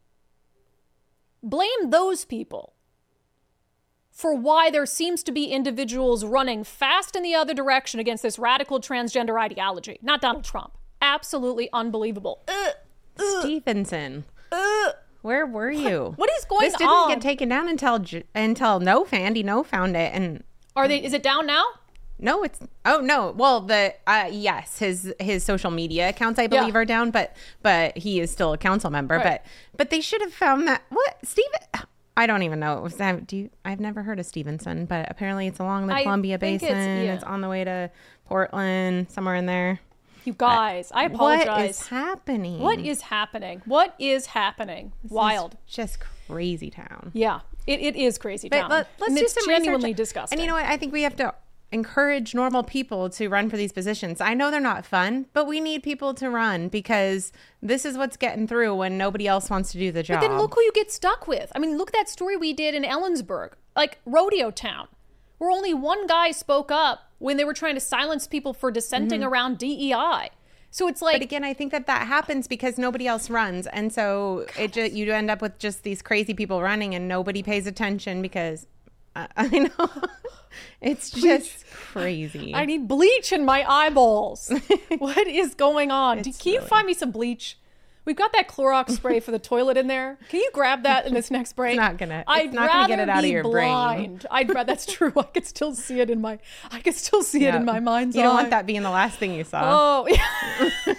Blame those people for why there seems to be individuals running fast in the other direction against this radical transgender ideology. Not Donald Trump. Absolutely unbelievable. Uh, uh, Stevenson. Uh, Where were you? What is going on? This didn't on? get taken down until until No Andy No found it, and are they? Is it down now? No, it's oh no. Well, the uh, yes, his his social media accounts I believe yeah. are down, but but he is still a council member. Right. But but they should have found that. What Steven? I don't even know. It was that. Do you? I've never heard of Stevenson, but apparently it's along the I Columbia Basin. It's, yeah. it's on the way to Portland, somewhere in there. You guys, I apologize. What is happening? What is happening? What is happening? This Wild. Is just crazy town. Yeah, it, it is crazy town. But let, let's and do it's some genuinely research. disgusting. And you know what? I think we have to encourage normal people to run for these positions. I know they're not fun, but we need people to run because this is what's getting through when nobody else wants to do the job. But then look who you get stuck with. I mean, look at that story we did in Ellensburg, like Rodeo Town, where only one guy spoke up when they were trying to silence people for dissenting mm-hmm. around D E I. So it's like, but again, I think that that happens because nobody else runs, and so God. it just you end up with just these crazy people running, and nobody pays attention because uh, I know it's just crazy. I need bleach in my eyeballs. What is going on? Do, can really... you find me some bleach? We've got that Clorox spray for the toilet in there. Can you grab that in this next break? It's not gonna. It's I'd not gonna get it out of your blind. brain. I'd rather. That's true. I could still see it in my. I could still see yeah. it in my mind's eye. You don't want that being the last thing you saw. Oh, yeah.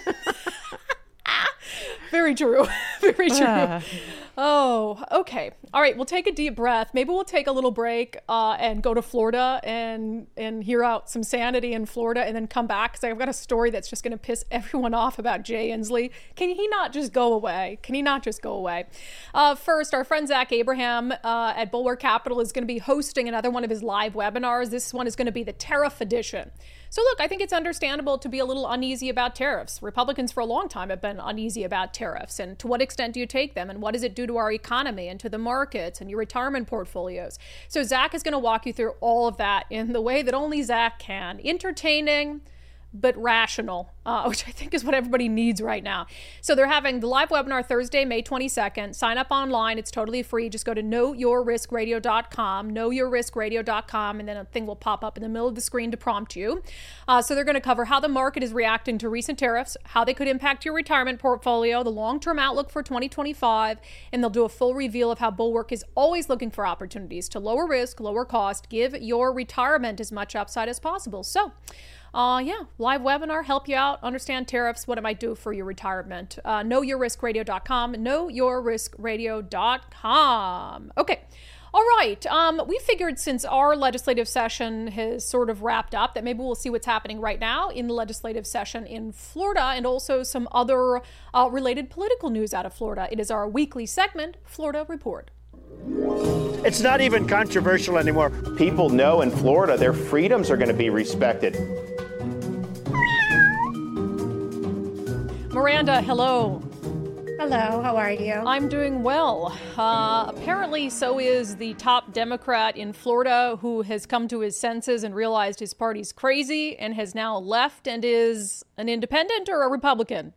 Very true. Very true. Uh. Oh, okay. All right. We'll take a deep breath. Maybe we'll take a little break uh, and go to Florida and and hear out some sanity in Florida and then come back because I've got a story that's just going to piss everyone off about Jay Inslee. Can he not just go away? Can he not just go away? Uh, first, our friend Zach Abraham uh, at Bulwark Capital is going to be hosting another one of his live webinars. This one is going to be the tariff edition. So look, I think it's understandable to be a little uneasy about tariffs. Republicans for a long time have been uneasy about tariffs. And to what extent do you take them? And what does it do to our economy and to the markets and your retirement portfolios? So Zach is going to walk you through all of that in the way that only Zach can. Entertaining, but rational, uh, which I think is what everybody needs right now. So they're having the live webinar Thursday, May twenty-second. Sign up online. It's totally free. Just go to know your risk radio dot com, know your risk radio dot com, and then a thing will pop up in the middle of the screen to prompt you. Uh, so they're going to cover how the market is reacting to recent tariffs, how they could impact your retirement portfolio, the long-term outlook for twenty twenty-five, and they'll do a full reveal of how Bulwark is always looking for opportunities to lower risk, lower cost, give your retirement as much upside as possible. So, Uh, yeah, live webinar, help you out, understand tariffs, what it might do for your retirement. Uh, know your risk radio dot com, know your risk radio dot com. Okay. All right. Um, we figured since our legislative session has sort of wrapped up that maybe we'll see what's happening right now in the legislative session in Florida and also some other uh, related political news out of Florida. It is our weekly segment, Florida Report. It's not even controversial anymore. People know in Florida their freedoms are going to be respected. Miranda, hello. Hello, how are you? I'm doing well. Uh, apparently, so is the top Democrat in Florida who has come to his senses and realized his party's crazy and has now left and is an independent or a Republican?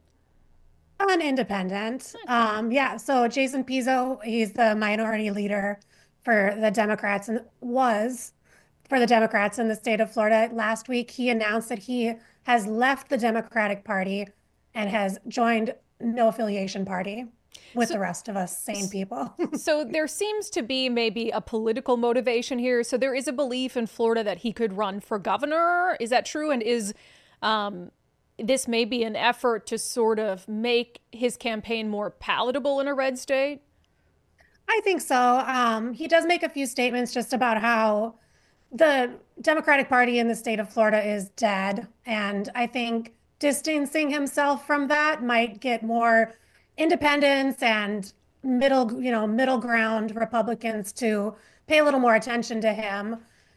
An independent. Um, yeah, so Jason Pizzo, he's the minority leader for the Democrats and was for the Democrats in the state of Florida. Last week, he announced that he has left the Democratic Party and has joined no affiliation party with so, the rest of us sane people. So there seems to be maybe a political motivation here. So there is a belief in Florida that he could run for governor. Is that true? And is um, this maybe an effort to sort of make his campaign more palatable in a red state? I think so. Um, he does make a few statements just about how the Democratic Party in the state of Florida is dead. And I think distancing himself from that might get more independents and middle, you know, middle ground Republicans to pay a little more attention to him.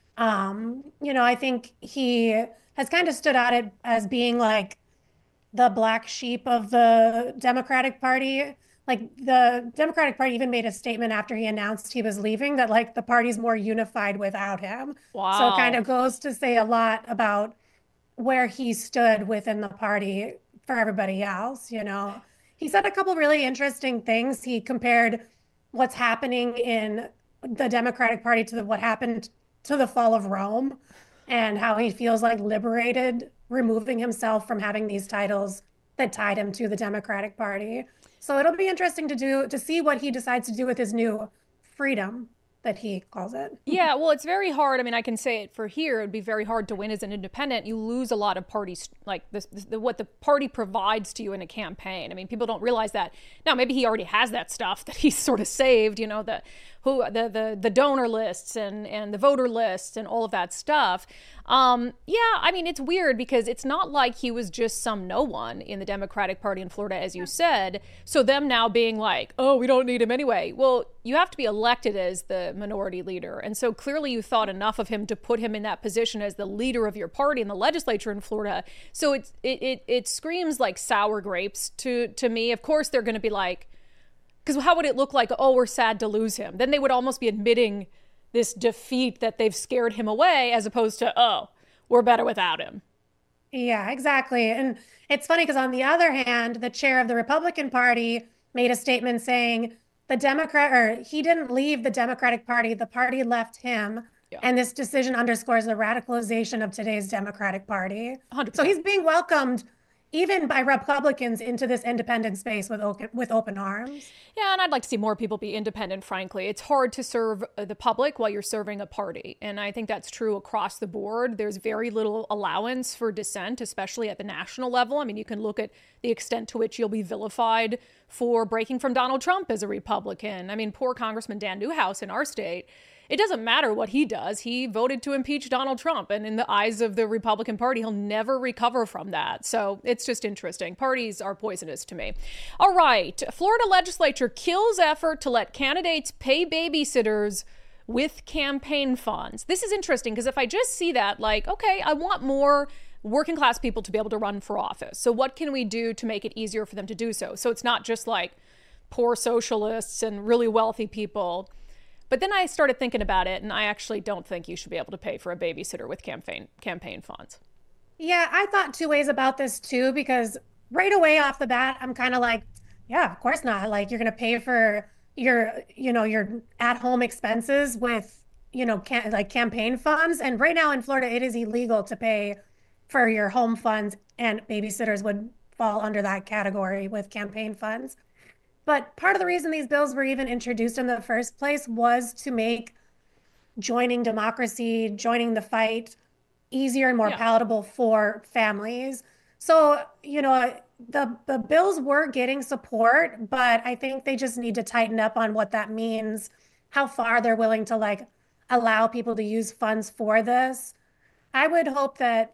Um, you know, I think he has kind of stood out as being like the black sheep of the Democratic Party. Like the Democratic Party even made a statement after he announced he was leaving that like the party's more unified without him. Wow. So it kind of goes to say a lot about where he stood within the party for everybody else, you know. He said a couple really interesting things. He compared what's happening in the Democratic Party to the, what happened to the fall of Rome and how he feels like liberated, removing himself from having these titles that tied him to the Democratic Party. So it'll be interesting to do to see what he decides to do with his new freedom that he calls it. Yeah, well, it's very hard. I mean, I can say it for here. It'd be very hard to win as an independent. You lose a lot of parties, like this, this, the, what the party provides to you in a campaign. I mean, people don't realize that. Now, maybe he already has that stuff that he's sort of saved, you know, the who the the, the donor lists and, and the voter lists and all of that stuff. Um, yeah, I mean, it's weird because it's not like he was just some no one in the Democratic Party in Florida, as you said. So them now being like, oh, we don't need him anyway. Well, you have to be elected as the minority leader. And so clearly you thought enough of him to put him in that position as the leader of your party in the legislature in Florida. So it's, it, it, it screams like sour grapes to, to me. Of course, they're going to be like, because how would it look like, oh, we're sad to lose him? Then they would almost be admitting this defeat that they've scared him away as opposed to, oh, we're better without him. Yeah, exactly. And it's funny because on the other hand, the chair of the Republican Party made a statement saying the Democrat, or he didn't leave the Democratic Party, the party left him. Yeah. And this decision underscores the radicalization of today's Democratic Party. one hundred percent. So he's being welcomed even by Republicans into this independent space with open, with open arms. Yeah, and I'd like to see more people be independent, frankly. It's hard to serve the public while you're serving a party. And I think that's true across the board. There's very little allowance for dissent, especially at the national level. I mean, you can look at the extent to which you'll be vilified for breaking from Donald Trump as a Republican. I mean, poor Congressman Dan Newhouse in our state. It doesn't matter what he does. He voted to impeach Donald Trump. And in the eyes of the Republican Party, he'll never recover from that. So it's just interesting. Parties are poisonous to me. All right. Florida legislature kills effort to let candidates pay babysitters with campaign funds. This is interesting because if I just see that, like, okay, I want more working class people to be able to run for office. So what can we do to make it easier for them to do so? So it's not just like poor socialists and really wealthy people. But then I started thinking about it, and I actually don't think you should be able to pay for a babysitter with campaign campaign funds. Yeah, I thought two ways about this too, because right away off the bat, I'm kind of like, yeah, of course not. Like you're going to pay for your, you know, your at-home expenses with, you know, can, like campaign funds. And right now in Florida, it is illegal to pay for your home funds, and babysitters would fall under that category with campaign funds. But part of the reason these bills were even introduced in the first place was to make joining democracy, joining the fight easier and more yeah. palatable for families. So, you know, the, the bills were getting support, but I think they just need to tighten up on what that means, how far they're willing to like allow people to use funds for this. I would hope that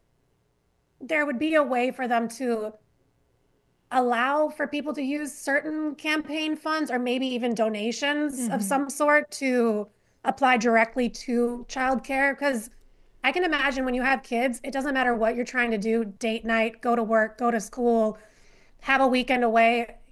there would be a way for them to allow for people to use certain campaign funds or maybe even donations mm-hmm. of some sort to apply directly to childcare. Because I can imagine when you have kids, it doesn't matter what you're trying to do, date night, go to work, go to school, have a weekend away,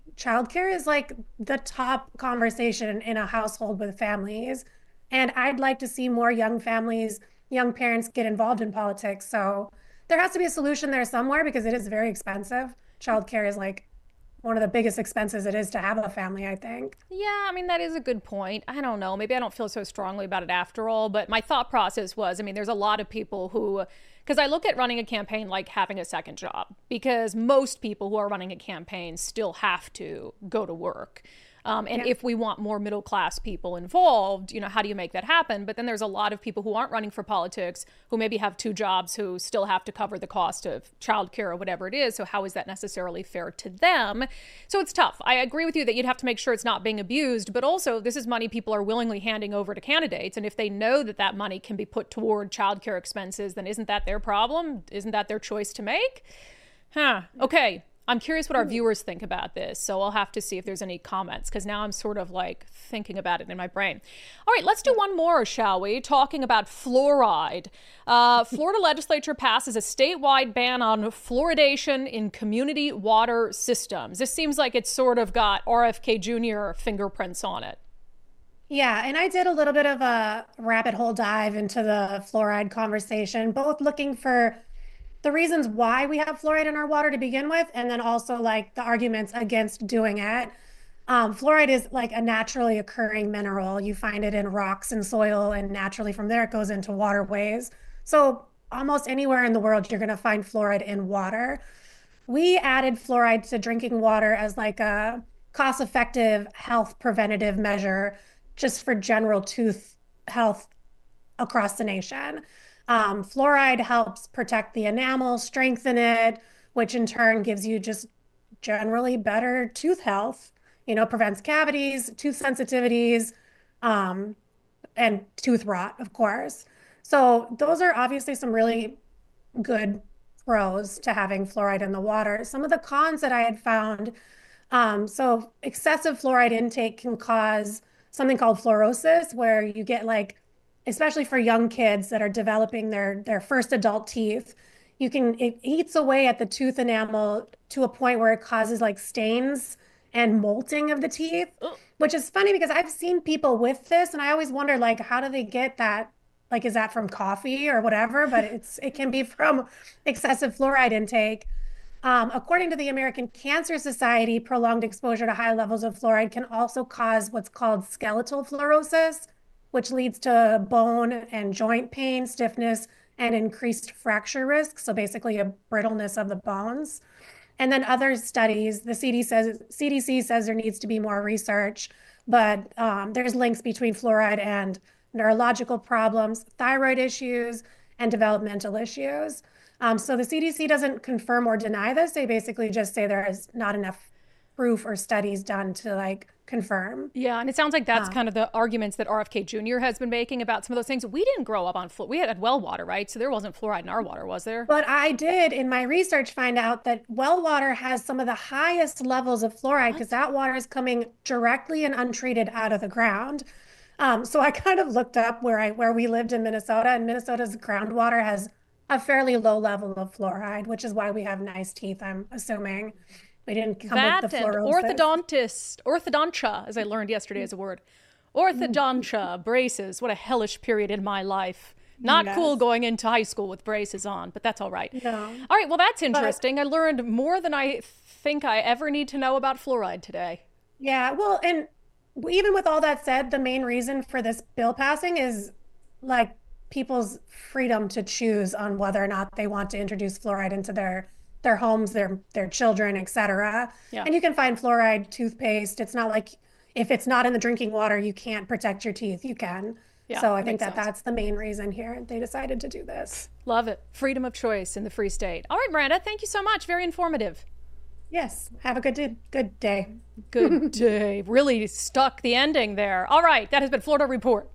childcare is like the top conversation in a household with families. And I'd like to see more young families, young parents get involved in politics. So there has to be a solution there somewhere because it is very expensive. Childcare is like one of the biggest expenses it is to have a family, I think. Yeah, I mean, that is a good point. I don't know. Maybe I don't feel so strongly about it after all. But my thought process was, I mean, there's a lot of people who, because I look at running a campaign like having a second job, because most people who are running a campaign still have to go to work. Um, and yeah. if we want more middle class people involved, you know, how do you make that happen? But then there's a lot of people who aren't running for politics who maybe have two jobs who still have to cover the cost of childcare or whatever it is. So how is that necessarily fair to them? So it's tough. I agree with you that you'd have to make sure it's not being abused, but also this is money people are willingly handing over to candidates. And if they know that that money can be put toward childcare expenses, then isn't that their problem? Isn't that their choice to make? Huh. Okay. I'm curious what our viewers think about this, so I'll have to see if there's any comments, because now I'm sort of like thinking about it in my brain. All right, let's do one more, shall we? Talking about fluoride. Uh, Florida legislature passes a statewide ban on fluoridation in community water systems. This seems like it's sort of got R F K Junior fingerprints on it. Yeah, and I did a little bit of a rabbit hole dive into the fluoride conversation, both looking for the reasons why we have fluoride in our water to begin with, and then also like the arguments against doing it. Um, fluoride is like a naturally occurring mineral. You find it in rocks and soil, and naturally from there it goes into waterways. So almost anywhere in the world, you're gonna find fluoride in water. We added fluoride to drinking water as like a cost-effective health preventative measure just for general tooth health across the nation. Um, fluoride helps protect the enamel, strengthen it, which in turn gives you just generally better tooth health, you know, prevents cavities, tooth sensitivities, um, and tooth rot, of course. So those are obviously some really good pros to having fluoride in the water. Some of the cons that I had found, um, so excessive fluoride intake can cause something called fluorosis, where you get like, especially for young kids that are developing their, their first adult teeth, you can, it eats away at the tooth enamel to a point where it causes like stains and molting of the teeth, which is funny because I've seen people with this and I always wonder, like, how do they get that? Like, is that from coffee or whatever? But it's, it can be from excessive fluoride intake. Um, according to the American Cancer Society, prolonged exposure to high levels of fluoride can also cause what's called skeletal fluorosis, which leads to bone and joint pain, stiffness, and increased fracture risk. So basically a brittleness of the bones. And then other studies, the C D C says, C D C says there needs to be more research, but um, there's links between fluoride and neurological problems, thyroid issues, and developmental issues. Um, so the C D C doesn't confirm or deny this. They basically just say there is not enough proof or studies done to like confirm. Yeah, and it sounds like that's um, kind of the arguments that R F K Junior has been making about some of those things. We didn't grow up on fluoride. We had well water, right? So there wasn't fluoride in our water, was there? But I did, in my research, find out that well water has some of the highest levels of fluoride because that water is coming directly and untreated out of the ground. Um, so I kind of looked up where I where we lived in Minnesota, and Minnesota's groundwater has a fairly low level of fluoride, which is why we have nice teeth, I'm assuming. We didn't come that with the and fluorosis. orthodontist, orthodontia, as I learned yesterday as a word. Orthodontia, braces. What a hellish period in my life. Not yes. cool going into high school with braces on, but that's all right. No. All right, well, that's interesting. But, I learned more than I think I ever need to know about fluoride today. Yeah, well, and even with all that said, the main reason for this bill passing is like people's freedom to choose on whether or not they want to introduce fluoride into their their homes, their their children, et cetera. Yeah. And you can find fluoride toothpaste. It's not like if it's not in the drinking water, you can't protect your teeth. You can. Yeah, so I think that sense. That's the main reason here they decided to do this. Love it. Freedom of choice in the free state. All right, Miranda, thank you so much. Very informative. Yes. Have a good day. Good day. Good day. Really stuck the ending there. All right. That has been Florida Report.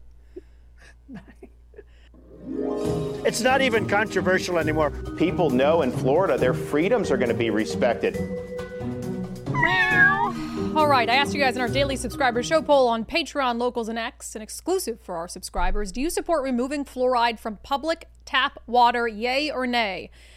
Bye. It's not even controversial anymore. People know in Florida their freedoms are going to be respected. All right, I asked you guys in our daily subscriber show poll on Patreon, Locals, and X, an exclusive for our subscribers. Do you support removing fluoride from public tap water, yay or nay?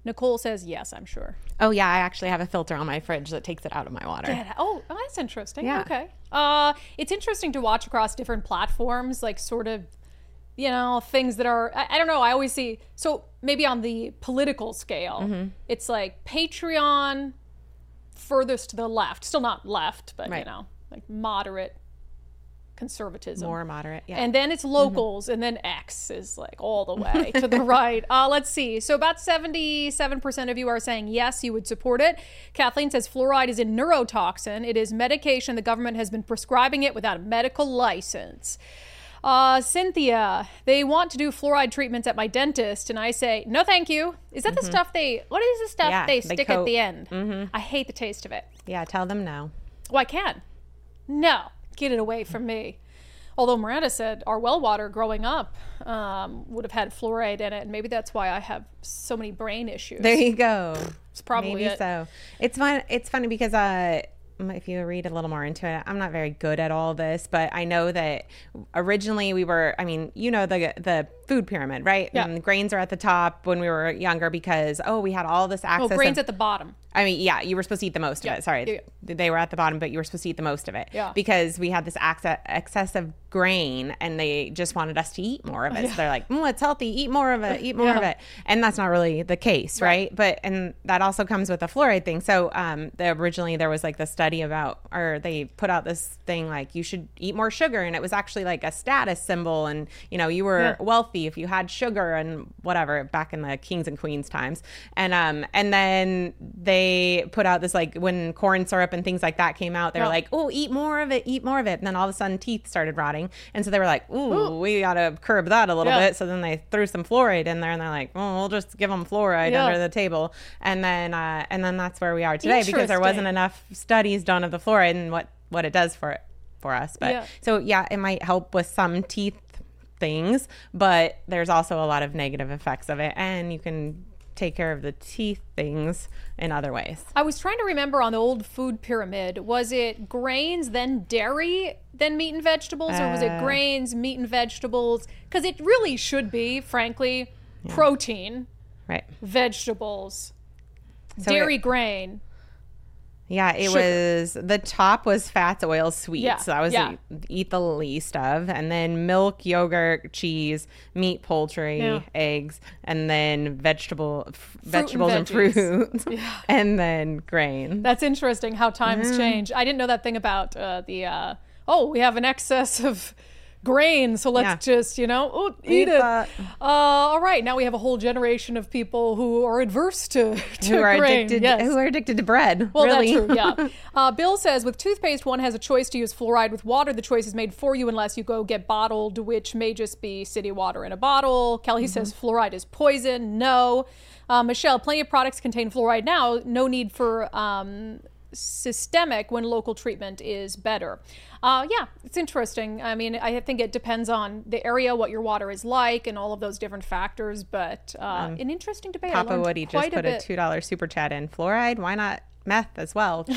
Nicole says, yes, I'm sure. Oh, yeah. I actually have a filter on my fridge that takes it out of my water. Yeah. Oh, oh, that's interesting. Yeah. Okay. Uh, it's interesting to watch across different platforms, like sort of, you know, things that are, I, I don't know. I always see, so maybe on the political scale, mm-hmm. it's like Patreon furthest to the left, still not left, but, right. you know, like moderate conservatism. More moderate, yeah. And then it's locals, mm-hmm. and then X is like all the way to the right. Uh, let's see. So about seventy-seven percent of you are saying yes, you would support it. Kathleen says fluoride is a neurotoxin. It is medication. The government has been prescribing it without a medical license. Uh, Cynthia, they want to do fluoride treatments at my dentist, and I say, no, thank you. Is that mm-hmm. the stuff they, what is the stuff yeah, they, they stick coat. at the end? Mm-hmm. I hate the taste of it. Yeah, tell them no. Oh, I can. No. Get it away from me. Although Miranda said our well water growing up um, would have had fluoride in it, and maybe that's why I have so many brain issues. There you go. It's probably maybe it. so. It's fun. It's funny because uh, if you read a little more into it, I'm not very good at all this, but I know that originally we were. I mean, you know the the food pyramid, right? Yeah. And grains are at the top when we were younger because oh, we had all this access. Oh, grains of, at the bottom. I mean, yeah, you were supposed to eat the most yeah. of it. Sorry, yeah, yeah. They were at the bottom, but you were supposed to eat the most of it. Yeah. Because we had this access, excessive grain, and they just wanted us to eat more of it. Yeah. So they're like, mm, it's healthy, eat more of it, eat more yeah. of it. And that's not really the case, right? right? But, and that also comes with the fluoride thing. So um, the, originally there was like the study about, or they put out this thing like, you should eat more sugar. And it was actually like a status symbol. And, you know, you were yeah. wealthy if you had sugar and whatever back in the kings and queens times. And, um, and then they put out this, like when corn syrup and things like that came out, they were yeah. like, oh, eat more of it, eat more of it. And then all of a sudden teeth started rotting. And so they were like, ooh, ooh. we got to curb that a little yeah. bit. So then they threw some fluoride in there and they're like, well, we'll just give them fluoride yeah. under the table. And then, uh, and then that's where we are today because there wasn't enough studies done of the fluoride and what, what it does for it, for us. But yeah. so yeah, it might help with some teeth things, but there's also a lot of negative effects of it. And you can take care of the teeth things in other ways. I was trying to remember on the old food pyramid, was it grains, then dairy, then meat and vegetables, uh, or was it grains, meat and vegetables? Because it really should be, frankly, yeah. protein, right? Vegetables, so dairy, it, grain. Yeah, it sugar. was, the top was fats, oils, sweets. Yeah, so that was yeah. the, eat the least of. And then milk, yogurt, cheese, meat, poultry, yeah. eggs, and then vegetable, f- vegetables and, and fruits, yeah. and then grain. That's interesting how times mm. change. I didn't know that thing about uh, the, uh, oh, we have an excess of grain, so let's yeah. just, you know, oh, eat, eat it. Uh, all right, now we have a whole generation of people who are adverse to, to who are grain. Addicted, yes. Who are addicted to bread. Well, really. that's true, yeah. Uh, Bill says, with toothpaste, one has a choice to use fluoride with water. The choice is made for you unless you go get bottled, which may just be city water in a bottle. Kelly mm-hmm. says fluoride is poison. No. Uh, Michelle, plenty of products contain fluoride now. No need for um, systemic when local treatment is better. Uh, yeah, it's interesting. I mean, I think it depends on the area, what your water is like, and all of those different factors. But uh, um, an interesting debate. Papa Woody just put a, a two dollar super chat in. Fluoride, why not meth as well?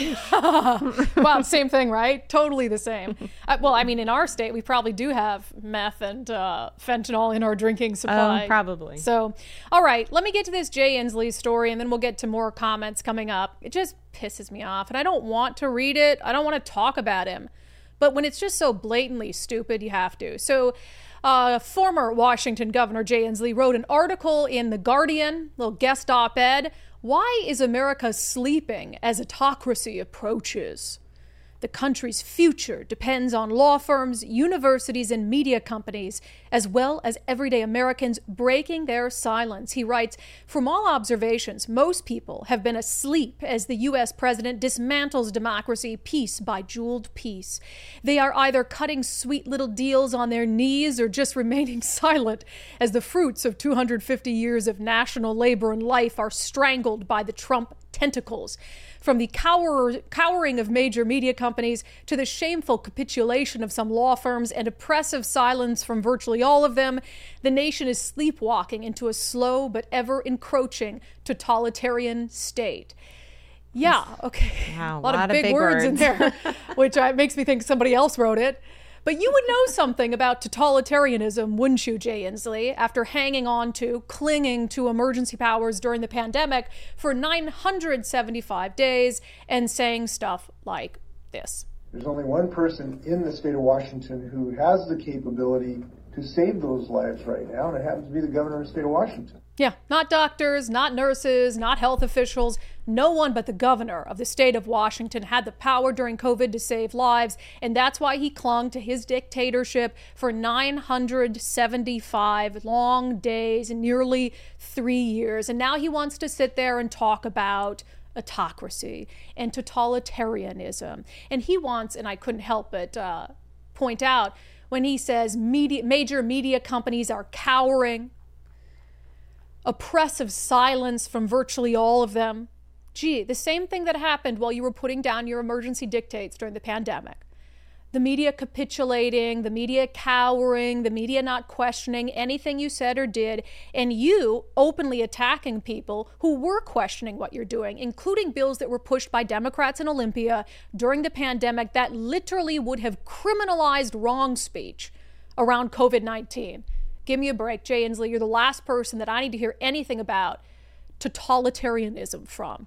Wow, same thing, right? Totally the same. uh, well, I mean, in our state, we probably do have meth and uh, fentanyl in our drinking supply. Um, probably. So, all right, let me get to this Jay Inslee story, and then we'll get to more comments coming up. It just pisses me off, and I don't want to read it. I don't want to talk about him. But when it's just so blatantly stupid, you have to. So uh, former Washington Governor Jay Inslee wrote an article in The Guardian, little guest op-ed, "Why is America sleeping as autocracy approaches? The country's future depends on law firms, universities, and media companies, as well as everyday Americans breaking their silence." He writes, "From all observations, most people have been asleep as the U S president dismantles democracy piece by jeweled piece. They are either cutting sweet little deals on their knees or just remaining silent as the fruits of two hundred fifty years of national labor and life are strangled by the Trump tentacles. From the cower, cowering of major media companies to the shameful capitulation of some law firms and oppressive silence from virtually all of them, the nation is sleepwalking into a slow but ever encroaching totalitarian state." Yeah, okay. Wow, a lot, lot of big, of big words, words in there, which uh, makes me think somebody else wrote it. But you would know something about totalitarianism, wouldn't you, Jay Inslee, after hanging on to, clinging to emergency powers during the pandemic for nine hundred seventy-five days and saying stuff like this. There's only one person in the state of Washington who has the capability to save those lives right now, and it happens to be the governor of the state of Washington. Yeah, not doctors, not nurses, not health officials. No one but the governor of the state of Washington had the power during COVID to save lives, and that's why he clung to his dictatorship for nine hundred seventy-five long days, nearly three years. And now he wants to sit there and talk about autocracy and totalitarianism. And he wants, and I couldn't help but uh, point out, when he says media, major media companies are cowering, oppressive silence from virtually all of them. Gee, the same thing that happened while you were putting down your emergency dictates during the pandemic. The media capitulating, the media cowering, the media not questioning anything you said or did, and you openly attacking people who were questioning what you're doing, including bills that were pushed by Democrats in Olympia during the pandemic that literally would have criminalized wrong speech around COVID nineteen. Give me a break, Jay Inslee. You're the last person that I need to hear anything about totalitarianism from.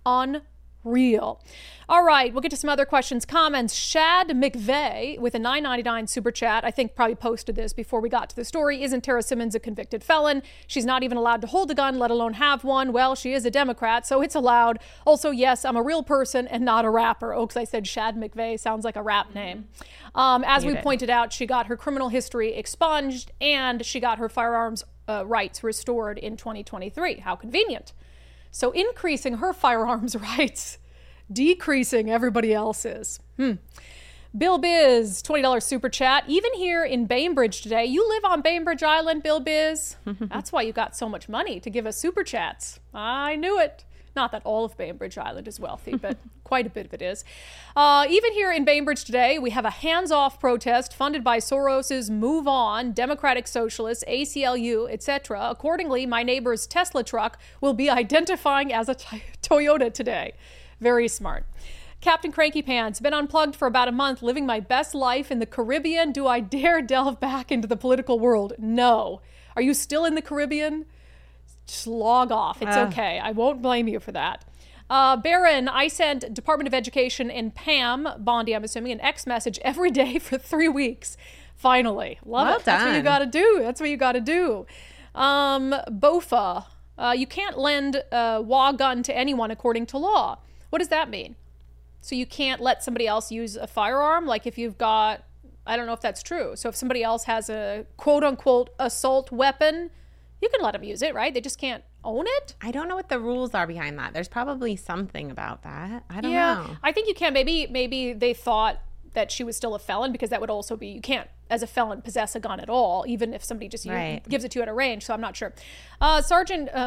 Unreal. All right, we'll get to some other questions, comments. Shad McVeigh with a nine ninety-nine super chat, I think probably posted this before we got to the story. Isn't Tara Simmons a convicted felon? She's not even allowed to hold a gun, let alone have one. Well, she is a Democrat, so it's allowed. Also, yes, I'm a real person and not a rapper. Oh, because I said Shad McVeigh sounds like a rap name. Um, as we pointed out, she got her criminal history expunged and she got her firearms uh, rights restored in twenty twenty-three. How convenient. So increasing her firearms rights, decreasing everybody else's. Hmm. Bill Biz, twenty dollars super chat. Even here in Bainbridge today, you live on Bainbridge Island, Bill Biz. That's why you got so much money to give us super chats. I knew it. Not that all of Bainbridge Island is wealthy, but quite a bit of it is. Uh, even here in Bainbridge today, we have a hands-off protest funded by Soros's Move On, Democratic Socialists, A C L U, et cetera. Accordingly, my neighbor's Tesla truck will be identifying as a t- Toyota today. Very smart. Captain Cranky Pants, been unplugged for about a month, living my best life in the Caribbean. Do I dare delve back into the political world? No. Are you still in the Caribbean? Just log off. It's uh. okay. I won't blame you for that. Uh, Baron, I sent Department of Education and Pam Bondi, I'm assuming, an X message every day for three weeks. Finally. Love well it. Done. That's what you got to do. That's what you got to do. Um, Bofa, uh, you can't lend a W A gun to anyone according to law. What does that mean? So you can't let somebody else use a firearm? Like if you've got, I don't know if that's true. So if somebody else has a quote unquote assault weapon, you can let them use it, right? They just can't own it? I don't know what the rules are behind that. There's probably something about that. I don't yeah, know. I think you can. Maybe maybe they thought that she was still a felon, because that would also be, you can't, as a felon, possess a gun at all, even if somebody just right. you, gives it to you at a range. So I'm not sure. Uh, Sergeant... Uh,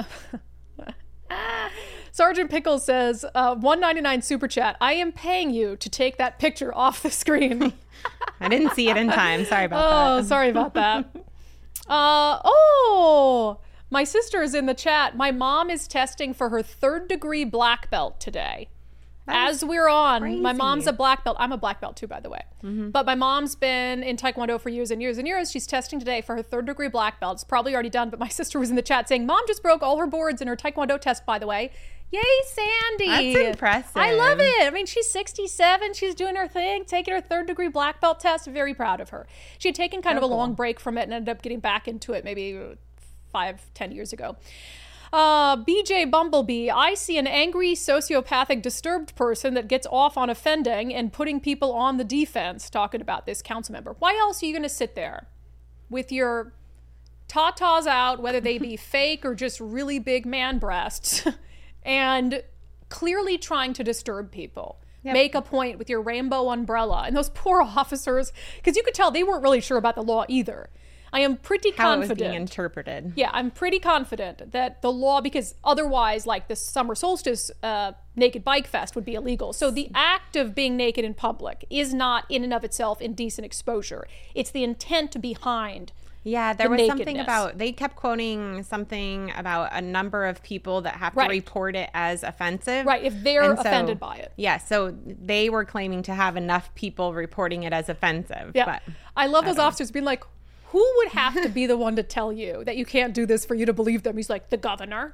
Sergeant Pickles says, uh, one ninety-nine super chat. I am paying you to take that picture off the screen. I didn't see it in time. Sorry about oh, that. Oh, sorry about that. Uh, oh, my sister is in the chat. My mom is testing for her third degree black belt today. As we're on, crazy. My mom's a black belt. I'm a black belt too, by the way. Mm-hmm. But my mom's been in Taekwondo for years and years and years. She's testing today for her third degree black belt. It's probably already done, but my sister was in the chat saying, Mom just broke all her boards in her Taekwondo test, by the way. Yay, Sandy. That's impressive. I love it. I mean, she's sixty-seven. She's doing her thing, taking her third degree black belt test. Very proud of her. She had taken kind oh, of a cool. long break from it and ended up getting back into it maybe five, ten years ago. Uh, B J Bumblebee, I see an angry, sociopathic, disturbed person that gets off on offending and putting people on the defense, talking about this council member. Why else are you going to sit there with your tatas out, whether they be fake or just really big man breasts, and clearly trying to disturb people? Yep. Make a point with your rainbow umbrella. And those poor officers, because you could tell they weren't really sure about the law either. I am pretty how confident. How it was being interpreted. Yeah, I'm pretty confident that the law, because otherwise, like the summer solstice uh, naked bike fest would be illegal. So the act of being naked in public is not in and of itself indecent exposure. It's the intent behind. Yeah, there the was nakedness. something about, they kept quoting something about a number of people that have right. to report it as offensive. Right, if they're so, offended by it. Yeah, so they were claiming to have enough people reporting it as offensive. Yeah, but I love those I officers being like, who would have to be the one to tell you that you can't do this for you to believe them? He's like, the governor.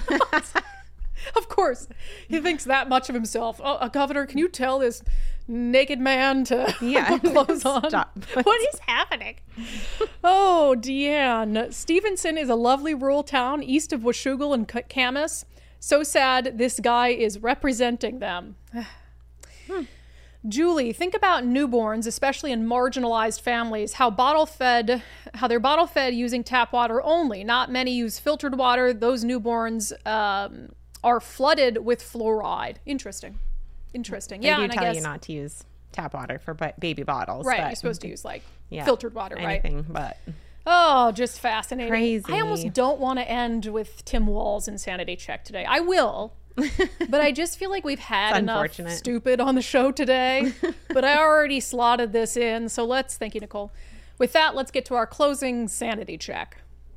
Of course, he thinks that much of himself. Oh, a governor, can you tell this naked man to yeah. put clothes on? Stop. What is happening? Oh, Deanne. Stevenson is a lovely rural town east of Washougal and Camas. So sad this guy is representing them. hmm. Julie, think about newborns, especially in marginalized families, how bottle fed, how they're bottle fed using tap water only. Not many use filtered water. Those newborns um, are flooded with fluoride. Interesting. Interesting. They yeah, do and tell I guess, you not to use tap water for baby bottles. Right, but you're supposed to use like yeah, filtered water, right? Anything but. Oh, just fascinating. Crazy. I almost don't want to end with Tim Walz insanity check today. I will. But I just feel like we've had enough stupid on the show today. But I already slotted this in. So let's, thank you, Nicole. With that, let's get to our closing sanity check.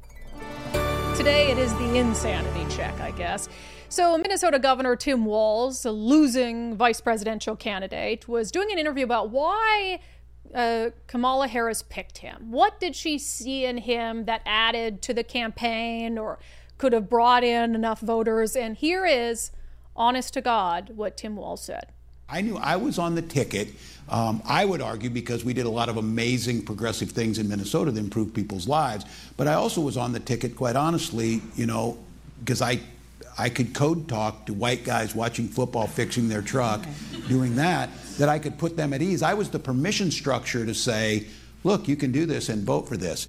Today it is the insanity check, I guess. So Minnesota Governor Tim Walz, a losing vice presidential candidate, was doing an interview about why uh, Kamala Harris picked him. What did she see in him that added to the campaign or could have brought in enough voters? And here is, honest to God, what Tim Walz said. I knew I was on the ticket, um, I would argue, because we did a lot of amazing progressive things in Minnesota that improved people's lives. But I also was on the ticket, quite honestly, you know, because I I could code talk to white guys watching football, fixing their truck, doing that, that I could put them at ease. I was the permission structure to say, look, you can do this and vote for this.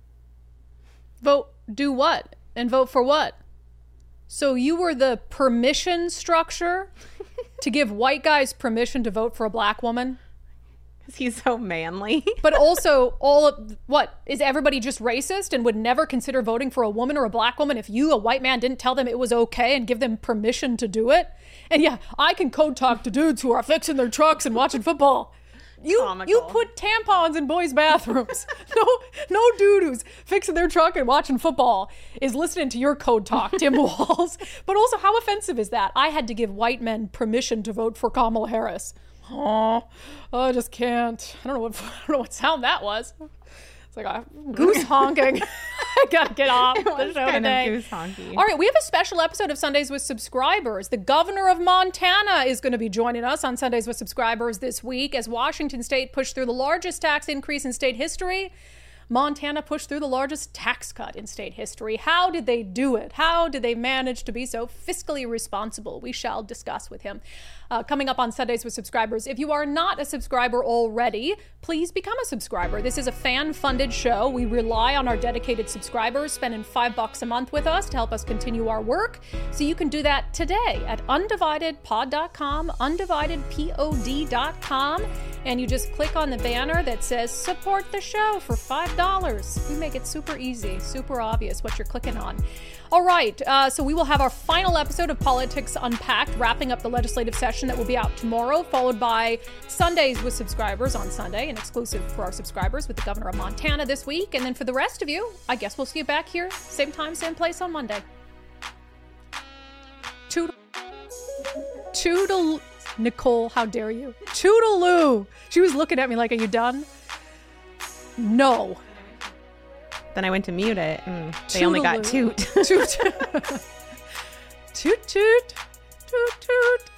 Vote, do what? And vote for what? So you were the permission structure to give white guys permission to vote for a black woman? Because he's so manly. But also, all of what? Is everybody just racist and would never consider voting for a woman or a black woman if you, a white man, didn't tell them it was okay and give them permission to do it? And yeah, I can code talk to dudes who are fixing their trucks and watching football. You Comical. You put tampons in boys' bathrooms. no no dude who's fixing their truck and watching football is listening to your code talk, Tim Walz. But also, how offensive is that? I had to give white men permission to vote for Kamala Harris. Oh, I just can't. I don't know what I don't know what sound that was. It's like a goose honking. I gotta get off it the was show kind today. Of goose honky. All right, we have a special episode of Sundays with Subscribers. The governor of Montana is going to be joining us on Sundays with Subscribers this week as Washington State pushed through the largest tax increase in state history. Montana pushed through the largest tax cut in state history. How did they do it? How did they manage to be so fiscally responsible? We shall discuss with him. Uh, coming up on Sundays with Subscribers. If you are not a subscriber already, please become a subscriber. This is a fan-funded show. We rely on our dedicated subscribers spending five bucks a month with us to help us continue our work. So you can do that today at undivided pod dot com, undivided pod dot com, and you just click on the banner that says support the show for five dollars. We make it super easy, super obvious what you're clicking on. All right, uh, so we will have our final episode of Politics Unpacked, wrapping up the legislative session that will be out tomorrow, followed by Sundays with Subscribers on Sunday, an exclusive for our subscribers with the governor of Montana this week. And then for the rest of you, I guess we'll see you back here, same time, same place on Monday. Toodle. Toodle. Nicole, how dare you? Toodaloo. She was looking at me like, are you done? No. Then I went to mute it, and they only got toot. Toot. Toot, toot. Toot, toot.